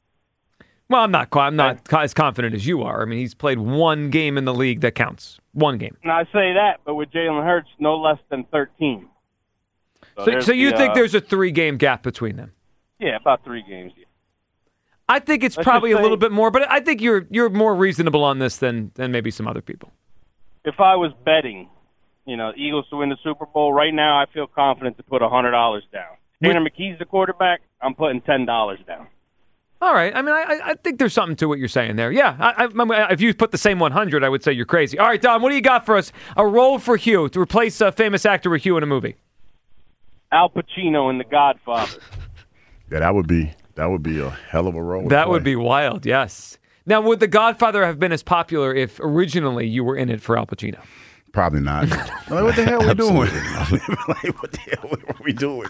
Speaker 1: Well, I'm not as confident as you are. I mean, he's played 1 game in the league that counts. 1 game.
Speaker 6: Now, I say that, but with Jalen Hurts, no less than 13.
Speaker 1: So you think there's a 3-game gap between them?
Speaker 6: Yeah, about 3 games. Yeah.
Speaker 1: I think it's probably a little bit more, but I think you're more reasonable on this than maybe some other people.
Speaker 6: If I was betting, Eagles to win the Super Bowl, right now I feel confident to put $100 down. Tanner McKee's the quarterback. I'm putting $10 down.
Speaker 1: All right. I mean, I think there's something to what you're saying there. Yeah. If you put the same 100, I would say you're crazy. All right, Dom, what do you got for us? A role for Hugh to replace a famous actor with Hugh in a movie.
Speaker 6: Al Pacino in The Godfather.
Speaker 3: Yeah, that would be a hell of a role.
Speaker 1: That would be wild, yes. Now, would The Godfather have been as popular if originally you were in it for Al Pacino?
Speaker 3: Probably not. What the hell are we doing? What the hell are we doing?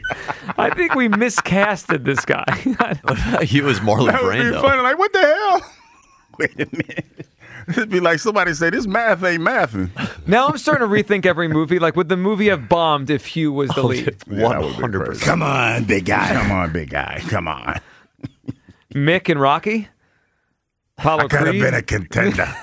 Speaker 1: I think we miscasted this guy.
Speaker 4: He was Marlon
Speaker 3: Brando. That would be funny. Like, what the hell? Wait a minute. It'd be like somebody say, this math ain't mathing.
Speaker 1: Now I'm starting to rethink every movie. Like, would the movie have bombed if Hugh was the lead?
Speaker 4: 100%.
Speaker 3: Come on, big guy. Come on, big guy. Come on.
Speaker 1: Mick and Rocky? Apollo
Speaker 3: I could have
Speaker 1: Creed?
Speaker 3: been a contender.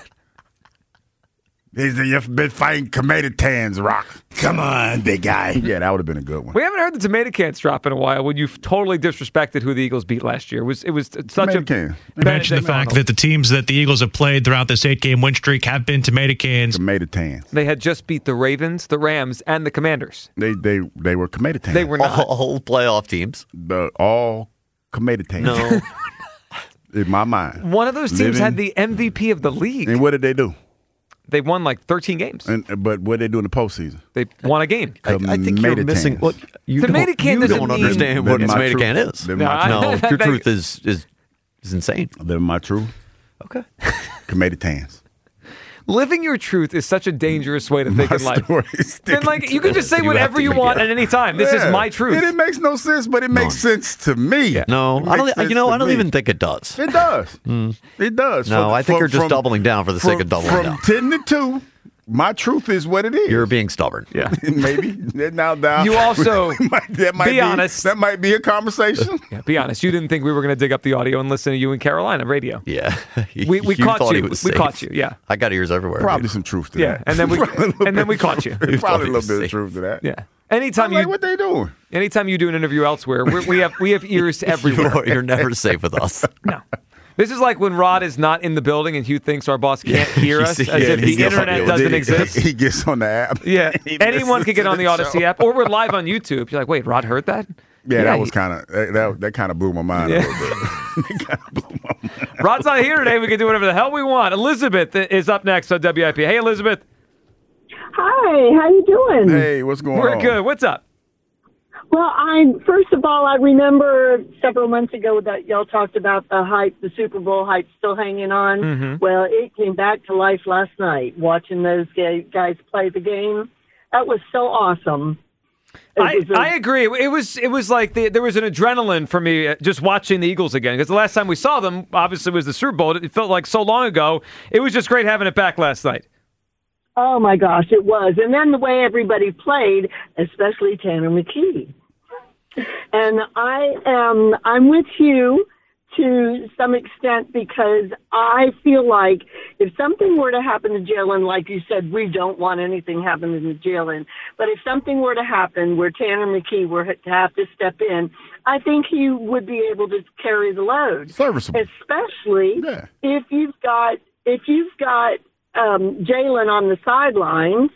Speaker 3: You've been fighting tomato cans, Rock. Come on, big guy. Yeah, that would have been a good one.
Speaker 1: We haven't heard the tomato cans drop in a while when you've totally disrespected who the Eagles beat last year. It was such a can.
Speaker 8: Mention the fact that the teams that the Eagles have played throughout this 8-game win streak have been tomato cans.
Speaker 3: Tomato cans.
Speaker 1: They had just beat the Ravens, the Rams, and the Commanders.
Speaker 3: They were tomato cans.
Speaker 1: They were not.
Speaker 4: All playoff teams.
Speaker 3: All tomato cans.
Speaker 4: No.
Speaker 3: In my mind.
Speaker 1: One of those teams had the MVP of the league.
Speaker 3: And what did they do?
Speaker 1: They won like 13 games.
Speaker 3: But what did they do in the postseason?
Speaker 1: They won a game.
Speaker 4: I think you're missing. Look, you
Speaker 1: tomato can doesn't
Speaker 4: don't understand what a tomato can is. No, your truth is insane.
Speaker 3: Living my truth.
Speaker 4: Okay.
Speaker 3: Tomato cans.
Speaker 1: Living your truth is such a dangerous way to think in life. And like you can just say whatever you want at any time. This is my truth.
Speaker 3: It makes no sense, but it makes sense to me.
Speaker 4: Yeah. No, I don't even think it does.
Speaker 3: It does. It does.
Speaker 4: No, I think you're just doubling down for the sake of doubling down.
Speaker 3: From 10 to 2, my truth is what it is.
Speaker 4: You're being stubborn.
Speaker 1: Yeah.
Speaker 3: Maybe. Now,
Speaker 1: You also,
Speaker 3: that might be honest. That might be a conversation.
Speaker 1: Yeah, be honest. You didn't think we were going to dig up the audio and listen to you in Carolina radio.
Speaker 4: Yeah.
Speaker 1: We caught you. We caught you, yeah.
Speaker 4: I got ears everywhere.
Speaker 3: Probably some truth to that.
Speaker 1: And then we caught you.
Speaker 3: Probably a little bit of truth to that.
Speaker 1: Yeah. Anytime
Speaker 3: what they doing?
Speaker 1: Anytime you do an interview elsewhere, we have ears everywhere.
Speaker 4: You're never safe with us.
Speaker 1: No. This is like when Rod is not in the building and Hugh thinks our boss can't hear us, as if the internet doesn't exist.
Speaker 3: He gets on the app.
Speaker 1: Yeah, anyone can get on the Odyssey app, or we're live on YouTube. You're like, wait, Rod heard that?
Speaker 3: Yeah, that was kind of that kind of blew my mind a little bit. It kind of blew my mind.
Speaker 1: Rod's not here today. We can do whatever the hell we want. Elizabeth is up next on WIP. Hey, Elizabeth.
Speaker 9: Hi, how you doing?
Speaker 3: Hey, what's going on?
Speaker 1: We're good. What's up?
Speaker 9: Well, first of all, I remember several months ago that y'all talked about the hype, the Super Bowl hype still hanging on.
Speaker 1: Mm-hmm.
Speaker 9: Well, it came back to life last night, watching those guys play the game. That was so awesome.
Speaker 1: I agree. It was like there was an adrenaline for me just watching the Eagles again, because the last time we saw them, obviously, was the Super Bowl. It felt like so long ago. It was just great having it back last night.
Speaker 9: Oh, my gosh, it was. And then the way everybody played, especially Tanner McKee. And I'm with you to some extent, because I feel like if something were to happen to Jalen, like you said, we don't want anything happening to Jalen, but if something were to happen where Tanner McKee were to have to step in, I think he would be able to carry the load.
Speaker 3: Serviceable.
Speaker 9: Especially if you've got Jalen on the sidelines,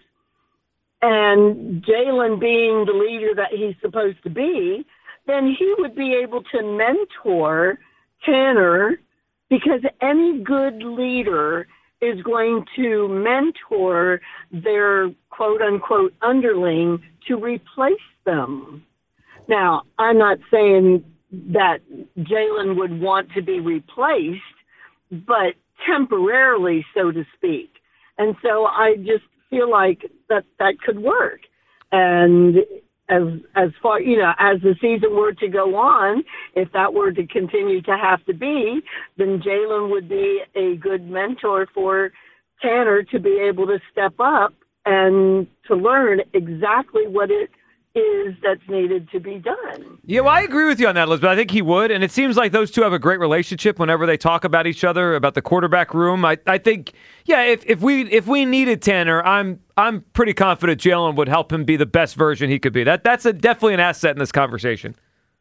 Speaker 9: and Jalen being the leader that he's supposed to be, then he would be able to mentor Tanner, because any good leader is going to mentor their quote-unquote underling to replace them. Now, I'm not saying that Jalen would want to be replaced, but temporarily, so to speak. And so I just feel like that could work. And as far, as the season were to go on, if that were to continue to have to be, then Jalen would be a good mentor for Tanner to be able to step up and to learn exactly what it is that's needed to be done.
Speaker 1: Yeah, well, I agree with you on that, Elizabeth. I think he would, and it seems like those two have a great relationship whenever they talk about each other, about the quarterback room. I think, if we needed Tanner, I'm pretty confident Jalen would help him be the best version he could be. That's definitely an asset in this conversation.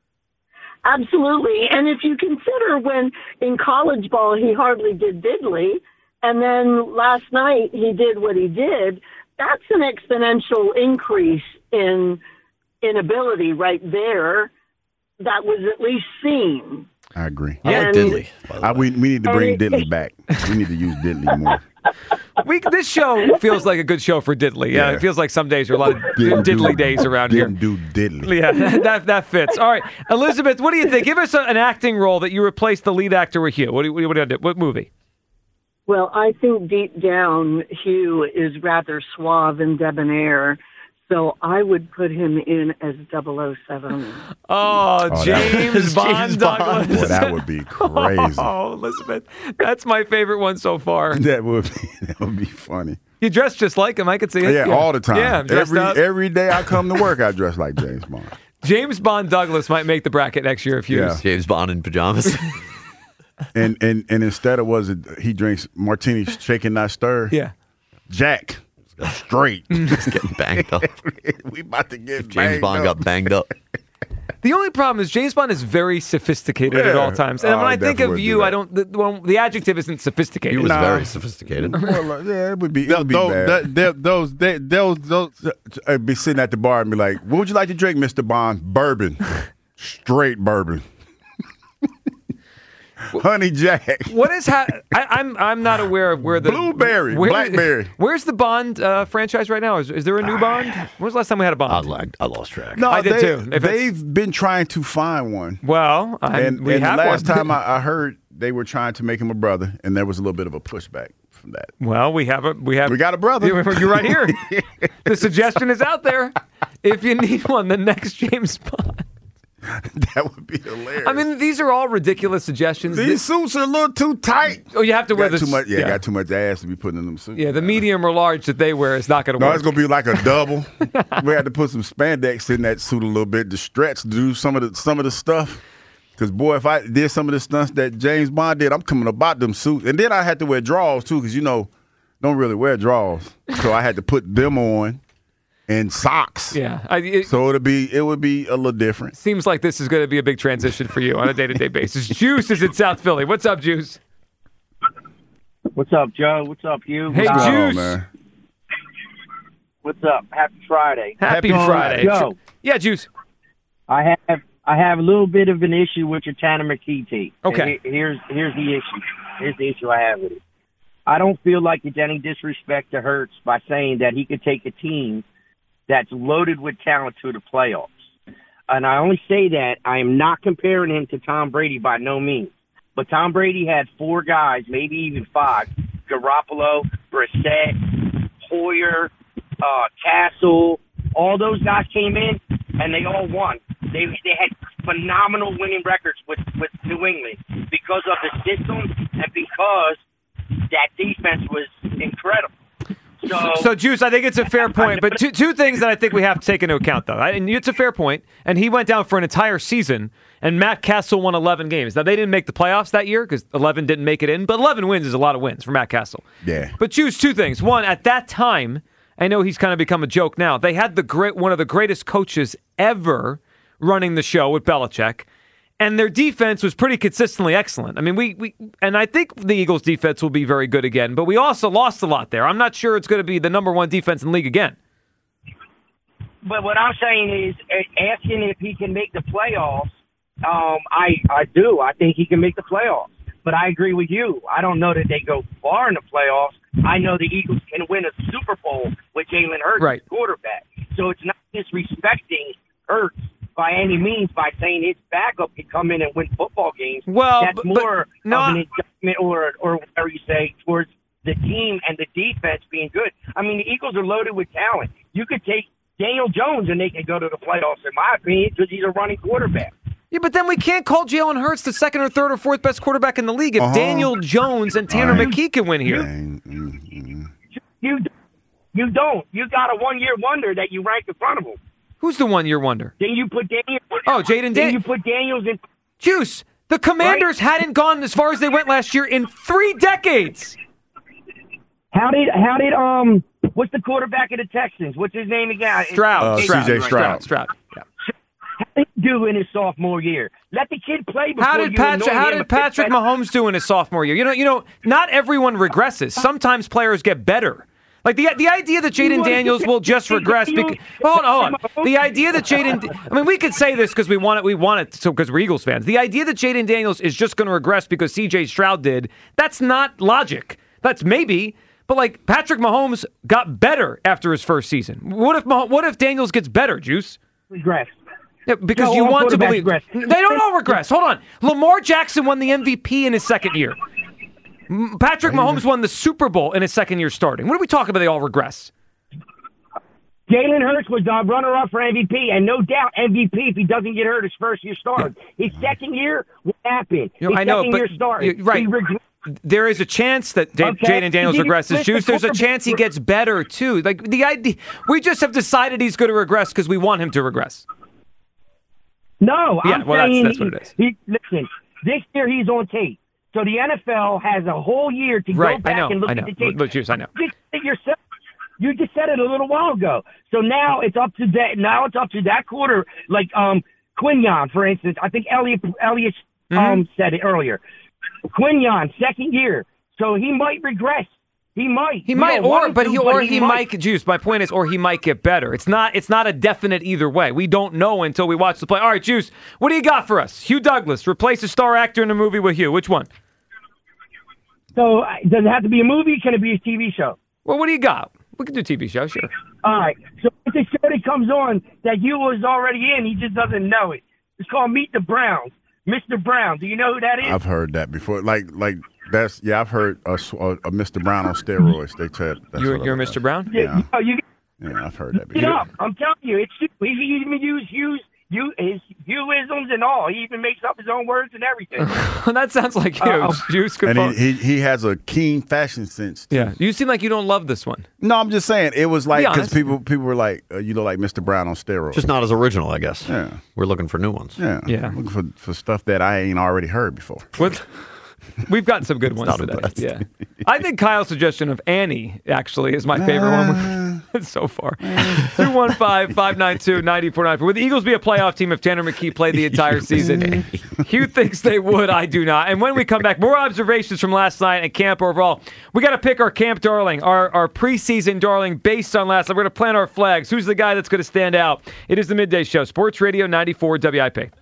Speaker 9: Absolutely, and if you consider when in college ball he hardly did diddly, and then last night he did what he did, that's an exponential increase in ability right there that was at least seen.
Speaker 3: I agree.
Speaker 4: I like Diddley.
Speaker 3: We need to bring Diddley back. We need to use Diddley more.
Speaker 1: This show feels like a good show for Diddley. Yeah, it feels like some days are a lot of Diddley days around here.
Speaker 3: Didn't do Diddley.
Speaker 1: Yeah, that fits. All right, Elizabeth, what do you think? Give us an acting role that you replace the lead actor with Hugh. What movie?
Speaker 9: Well, I think deep down Hugh is rather suave and debonair. So I would put him in as 007.
Speaker 1: Oh, James Bond Douglas.
Speaker 3: Well, that would be crazy.
Speaker 1: Oh, Elizabeth, that's my favorite one so far.
Speaker 3: That would be funny.
Speaker 1: You dress just like him. I could see it.
Speaker 3: Yeah, all the time.
Speaker 1: Yeah,
Speaker 3: every day I come to work, I dress like James Bond.
Speaker 1: James Bond Douglas might make the bracket next year if you.
Speaker 4: Yeah. James Bond in pajamas.
Speaker 3: and instead of he drinks martini, shaken not stirred.
Speaker 1: Yeah,
Speaker 3: Jack. Straight.
Speaker 4: Just getting banged up.
Speaker 3: We about to get
Speaker 4: James Bond got banged up.
Speaker 1: The only problem is James Bond is very sophisticated at all times. And when I think of you, I don't. The adjective isn't sophisticated.
Speaker 4: He was very sophisticated.
Speaker 3: It would be bad. I'd be sitting at the bar and be like, "What would you like to drink, Mr. Bond?" Bourbon, straight bourbon. Honey Jack.
Speaker 1: What is I'm not aware of where the
Speaker 3: Blueberry, Blackberry.
Speaker 1: Where's the Bond franchise right now? Is there a new Bond? When was the last time we had a Bond?
Speaker 4: I lost track.
Speaker 3: No,
Speaker 1: I did too.
Speaker 3: They've been trying to find one.
Speaker 1: Well, we have
Speaker 3: the last
Speaker 1: one.
Speaker 3: time I heard they were trying to make him a brother, and there was a little bit of a pushback from that.
Speaker 1: Well, we got a brother. You're right here. The suggestion is out there. If you need one, the next James Bond.
Speaker 3: That would be hilarious.
Speaker 1: I mean, these are all ridiculous suggestions.
Speaker 3: These suits are a little too tight.
Speaker 1: Oh, you have to wear
Speaker 3: too much. Yeah, got too much ass to be putting in them suits.
Speaker 1: Yeah, the medium or large that they wear is not going to work.
Speaker 3: No, it's going to be like a double. We had to put some spandex in that suit a little bit to stretch, to do some of the stuff. Because, boy, if I did some of the stunts that James Bond did, I'm coming about them suits. And then I had to wear drawers, too, because, don't really wear drawers. So I had to put them on. And socks.
Speaker 1: Yeah.
Speaker 3: So it would be a little different.
Speaker 1: Seems like this is going to be a big transition for you on a day-to-day basis. Juice is in South Philly. What's up, Juice?
Speaker 10: What's up, Joe? What's up, you?
Speaker 1: Hey, Juice.
Speaker 3: Man.
Speaker 10: What's up? Happy Friday.
Speaker 1: Happy Friday.
Speaker 10: Joe.
Speaker 1: Yeah, Juice.
Speaker 10: I have a little bit of an issue with your Tanner McKee take.
Speaker 1: Okay.
Speaker 10: Here's the issue. Here's the issue I have with it. I don't feel like it's any disrespect to Hurts by saying that he could take a team that's loaded with talent to the playoffs. And I only say that I am not comparing him to Tom Brady by no means. But Tom Brady had 4 guys, maybe even 5, Garoppolo, Brissett, Hoyer, Castle. All those guys came in, and they all won. They had phenomenal winning records with New England because of the system and because that defense was incredible.
Speaker 1: So, Juice, I think it's a fair point, but two things that I think we have to take into account, though. And it's a fair point, and he went down for an entire season, and Matt Castle won 11 games. Now, they didn't make the playoffs that year because 11 didn't make it in, but 11 wins is a lot of wins for Matt Castle.
Speaker 3: Yeah.
Speaker 1: But, Juice, 2 things. One, at that time, I know he's kind of become a joke now, they had one of the greatest coaches ever running the show with Belichick. And their defense was pretty consistently excellent. I mean, and I think the Eagles' defense will be very good again, but we also lost a lot there. I'm not sure it's going to be the number 1 defense in the league again.
Speaker 10: But what I'm saying is, asking if he can make the playoffs, I do. I think he can make the playoffs. But I agree with you. I don't know that they go far in the playoffs. I know the Eagles can win a Super Bowl with Jalen Hurts as quarterback. So it's not disrespecting Hurts by any means by saying his backup can come in and win football games.
Speaker 1: Well,
Speaker 10: that's more of an adjustment or whatever you say towards the team and the defense being good. I mean, the Eagles are loaded with talent. You could take Daniel Jones and they can go to the playoffs, in my opinion, because he's a running quarterback.
Speaker 1: Yeah, but then we can't call Jalen Hurts the 2nd or 3rd or 4th best quarterback in the league if Daniel Jones and Tanner McKee can win here.
Speaker 10: You don't. You got a one-year wonder that you rank in front of him.
Speaker 1: Who's the one-year wonder?
Speaker 10: Then you put Daniel.
Speaker 1: Oh, Jaden Daniels.
Speaker 10: Then you put Daniels in.
Speaker 1: Juice, the Commanders hadn't gone as far as they went last year in 3 decades.
Speaker 10: How did what's the quarterback of the Texans? What's his name again?
Speaker 1: Stroud.
Speaker 3: C.J. Stroud.
Speaker 1: Yeah.
Speaker 10: How did he do in his sophomore year? Let the kid play before
Speaker 1: How did Patrick Mahomes do in his sophomore year? You know, not everyone regresses. Sometimes players get better. Like the idea that Jaden Daniels will just regress. Hold on. The idea that we could say this because we want it because we're Eagles fans. The idea that Jaden Daniels is just going to regress because C.J. Stroud did, that's not logic. That's maybe, but like Patrick Mahomes got better after his first season. What if Daniels gets better, Juice?
Speaker 10: Regress.
Speaker 1: Yeah, because you want to believe regress. They don't all regress. Hold on. Lamar Jackson won the MVP in his second year. Patrick Mahomes won the Super Bowl in his second year starting. What are we talking about? They all regress.
Speaker 10: Jalen Hurts was the runner-up for MVP, and no doubt MVP if he doesn't get hurt his first year start. His second year, what happened?
Speaker 1: I know, but right. There is a chance that Jaden Daniels regresses. Juice, there's a chance he gets better too. Like the idea, we just have decided he's going to regress because we want him to regress.
Speaker 10: No,
Speaker 1: I'm saying that's what it is.
Speaker 10: Listen, this year he's on tape. So the NFL has a whole year to go back and look at the tape.
Speaker 1: Look, Juice, I know.
Speaker 10: You just said it a little while ago. So now it's up to that. Now it's up to that quarter, like Quinyon, for instance. I think Elliot said it earlier. Quinyon, second year, so he might regress. He might, Juice. My point is, or he might get better. It's not a definite either way. We don't know until we watch the play. All right, Juice, what do you got for us? Hugh Douglas, replace a star actor in a movie with Hugh. Which one? So does it have to be a movie? Can it be a TV show?
Speaker 1: Well, what do you got? We can do a TV show, sure.
Speaker 10: All right. So it's a show that comes on that Hugh was already in. He just doesn't know it. It's called Meet the Browns. Mr. Brown. Do you know who that is?
Speaker 3: I've heard that before. Like that's I've heard a Mr. Brown on steroids. They said
Speaker 1: you're Mr. Brown.
Speaker 10: Yeah.
Speaker 3: Yeah, I've heard that before.
Speaker 10: I'm telling you, it's he even used Hugh's his Hughisms and all. He even makes up his own words and everything.
Speaker 1: That sounds like you.
Speaker 3: And he has a keen fashion sense, too.
Speaker 1: Yeah. You seem like you don't love this one.
Speaker 3: No, I'm just saying. It was like, because people were like, you look like Mr. Brown on steroids.
Speaker 4: Just not as original, I guess.
Speaker 3: Yeah.
Speaker 4: We're looking for new ones.
Speaker 3: Yeah. Looking for stuff that I ain't already heard before.
Speaker 1: We've got some good ones today. Yeah. I think Kyle's suggestion of Annie actually is my favorite one so far. 215-592-9494. Would the Eagles be a playoff team if Tanner McKee played the entire season? Hugh thinks they would. I do not. And when we come back, more observations from last night at camp overall. We got to pick our camp darling, our preseason darling based on last night. We're going to plant our flags. Who's the guy that's going to stand out? It is the Midday Show, Sports Radio 94 WIP.